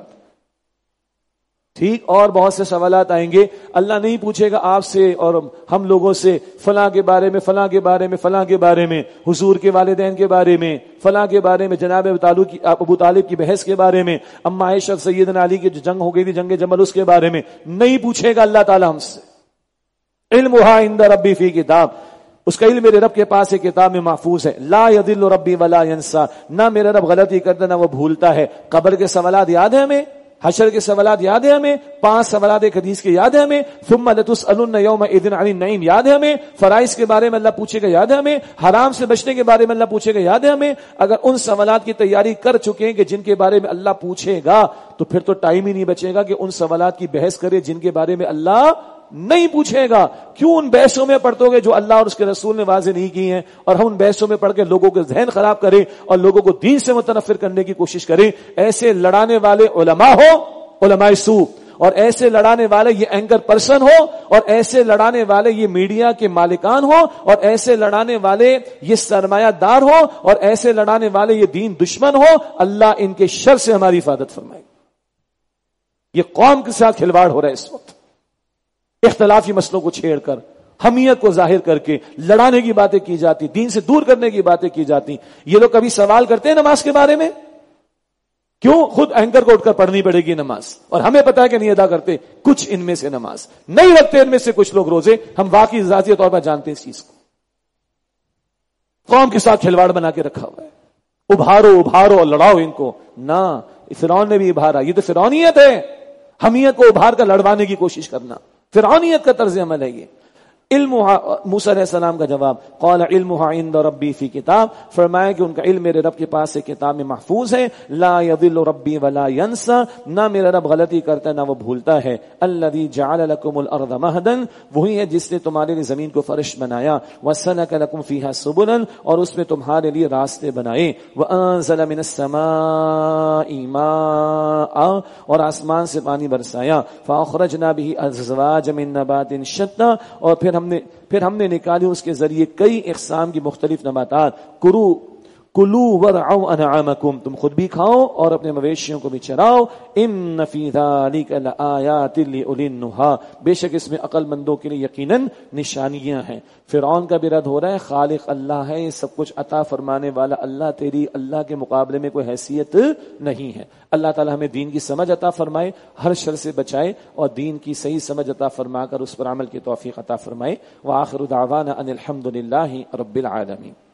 ٹھیک، اور بہت سے سوالات آئیں گے. اللہ نہیں پوچھے گا آپ سے اور ہم لوگوں سے فلاں کے بارے میں، فلاں کے بارے میں، فلاں کے بارے میں، حضور کے والدین کے بارے میں، فلاں کے بارے میں، جناب ابو طالب کی بحث کے بارے میں، اما عائشہ سیدنا علی کی جو جنگ ہو گئی تھی جنگ جمل، اس کے بارے میں نہیں پوچھے گا اللہ تعالیٰ ہم سے. علمها عند ربی فی کتاب. اس کا علم میرے رب کے پاس ایک کتاب میں محفوظ ہے. لا یضل ربی ولا ینسا. نہ میرا رب غلطی کرتا نہ وہ بھولتا ہے. قبر کے سوالات یاد ہیں ہمیں، حشر کے سوالات یاد ہیں ہمیں، 5 سوالات ایک حدیث کے یاد ہیں ہمیں. ثم لتسألن یومئذ عن النعیم یاد ہے ہمیں. فرائض کے بارے میں اللہ پوچھے گا یاد ہے ہمیں. حرام سے بچنے کے بارے میں اللہ پوچھے گا یاد ہے ہمیں. اگر ان سوالات کی تیاری کر چکے ہیں کہ جن کے بارے میں اللہ پوچھے گا تو پھر تو ٹائم ہی نہیں بچے گا کہ ان سوالات کی بحث کرے جن کے بارے میں اللہ نہیں پوچھے گا. کیوں ان بحثوں میں پڑھتے گے جو اللہ اور اس کے رسول نے واضح نہیں کی ہیں، اور ہم ان بحثوں میں پڑھ کے لوگوں کے ذہن خراب کریں اور لوگوں کو دین سے متنفر کرنے کی کوشش کریں. ایسے لڑانے والے علماء ہو، علماء سو، اور ایسے لڑانے والے یہ اینکر پرسن ہو، اور ایسے لڑانے والے یہ میڈیا کے مالکان ہو، اور ایسے لڑانے والے یہ سرمایہ دار ہو، اور ایسے لڑانے والے یہ دین دشمن ہو. اللہ ان کے شر سے ہماری حفاظت فرمائے. یہ قوم کے ساتھ کھلواڑ ہو رہا ہے اس وقت. اختلافی مسئلوں کو چھیڑ کر، حمیت کو ظاہر کر کے لڑانے کی باتیں کی جاتی، دین سے دور کرنے کی باتیں کی جاتی. یہ لوگ کبھی سوال کرتے ہیں نماز کے بارے میں؟ کیوں؟ خود اینکر کو اٹھ کر پڑھنی پڑے گی نماز، اور ہمیں پتا ہے کہ نہیں ادا کرتے کچھ ان میں سے نماز نہیں رکھتے، ان میں سے کچھ لوگ روزے، ہم واقعی ذاتی طور پر جانتے ہیں اس چیز کو، قوم کے ساتھ کھلواڑ بنا کے رکھا ہوا ہے، ابھارو اور لڑاؤ ان کو، نہ فرعون نے بھی ابھارا، یہ تو فرعونیت ہے، حمیت کو ابھار کر لڑوانے کی کوشش کرنا فرعونیت کا طرز عمل ہے یہ۔ موسیٰ علیہ السلام کا جواب، قال علمها عند ربی فی کتاب، فرمایا کہ ان کا علم میرے رب کے پاس سے کتاب میں محفوظ ہے، لا یضل ربی ولا ینسى، نہ میرا رب غلطی کرتا ہے نہ وہ بھولتا ہے، الذی جعل لکم الارض مہدا، وہی ہے جس نے تمہارے لیے زمین کو فرش بنایا، وسلک لکم فیہا سبلا، اور اس میں تمہارے لیے راستے بنائے، وانزل من السماء ماء، اور آسمان سے پانی برسایا، فاخرجنا به ازواجا من نبات شتى، اور پھر ہم نے نکالی اس کے ذریعے کئی اقسام کی مختلف نباتات، کلوا ورعوا انعامکم، تم خود بھی کھاؤ اور اپنے مویشیوں کو بھی چراؤ، ان فی ذلک لآیات لأولی النہی، بے شک اس میں عقل مندوں کے لیے یقیناً نشانیاں ہیں۔ فرعون کا بھی رد ہو رہا ہے، خالق اللہ ہے، یہ سب کچھ عطا فرمانے والا اللہ، تیری اللہ کے مقابلے میں کوئی حیثیت نہیں ہے۔ اللہ تعالی ہمیں دین کی سمجھ عطا فرمائے، ہر شر سے بچائے، اور دین کی صحیح سمجھ عطا فرما کر اس پر عمل کی توفیق عطا فرمائے۔ وآخر دعوانا ان الحمد للہ رب العالمین۔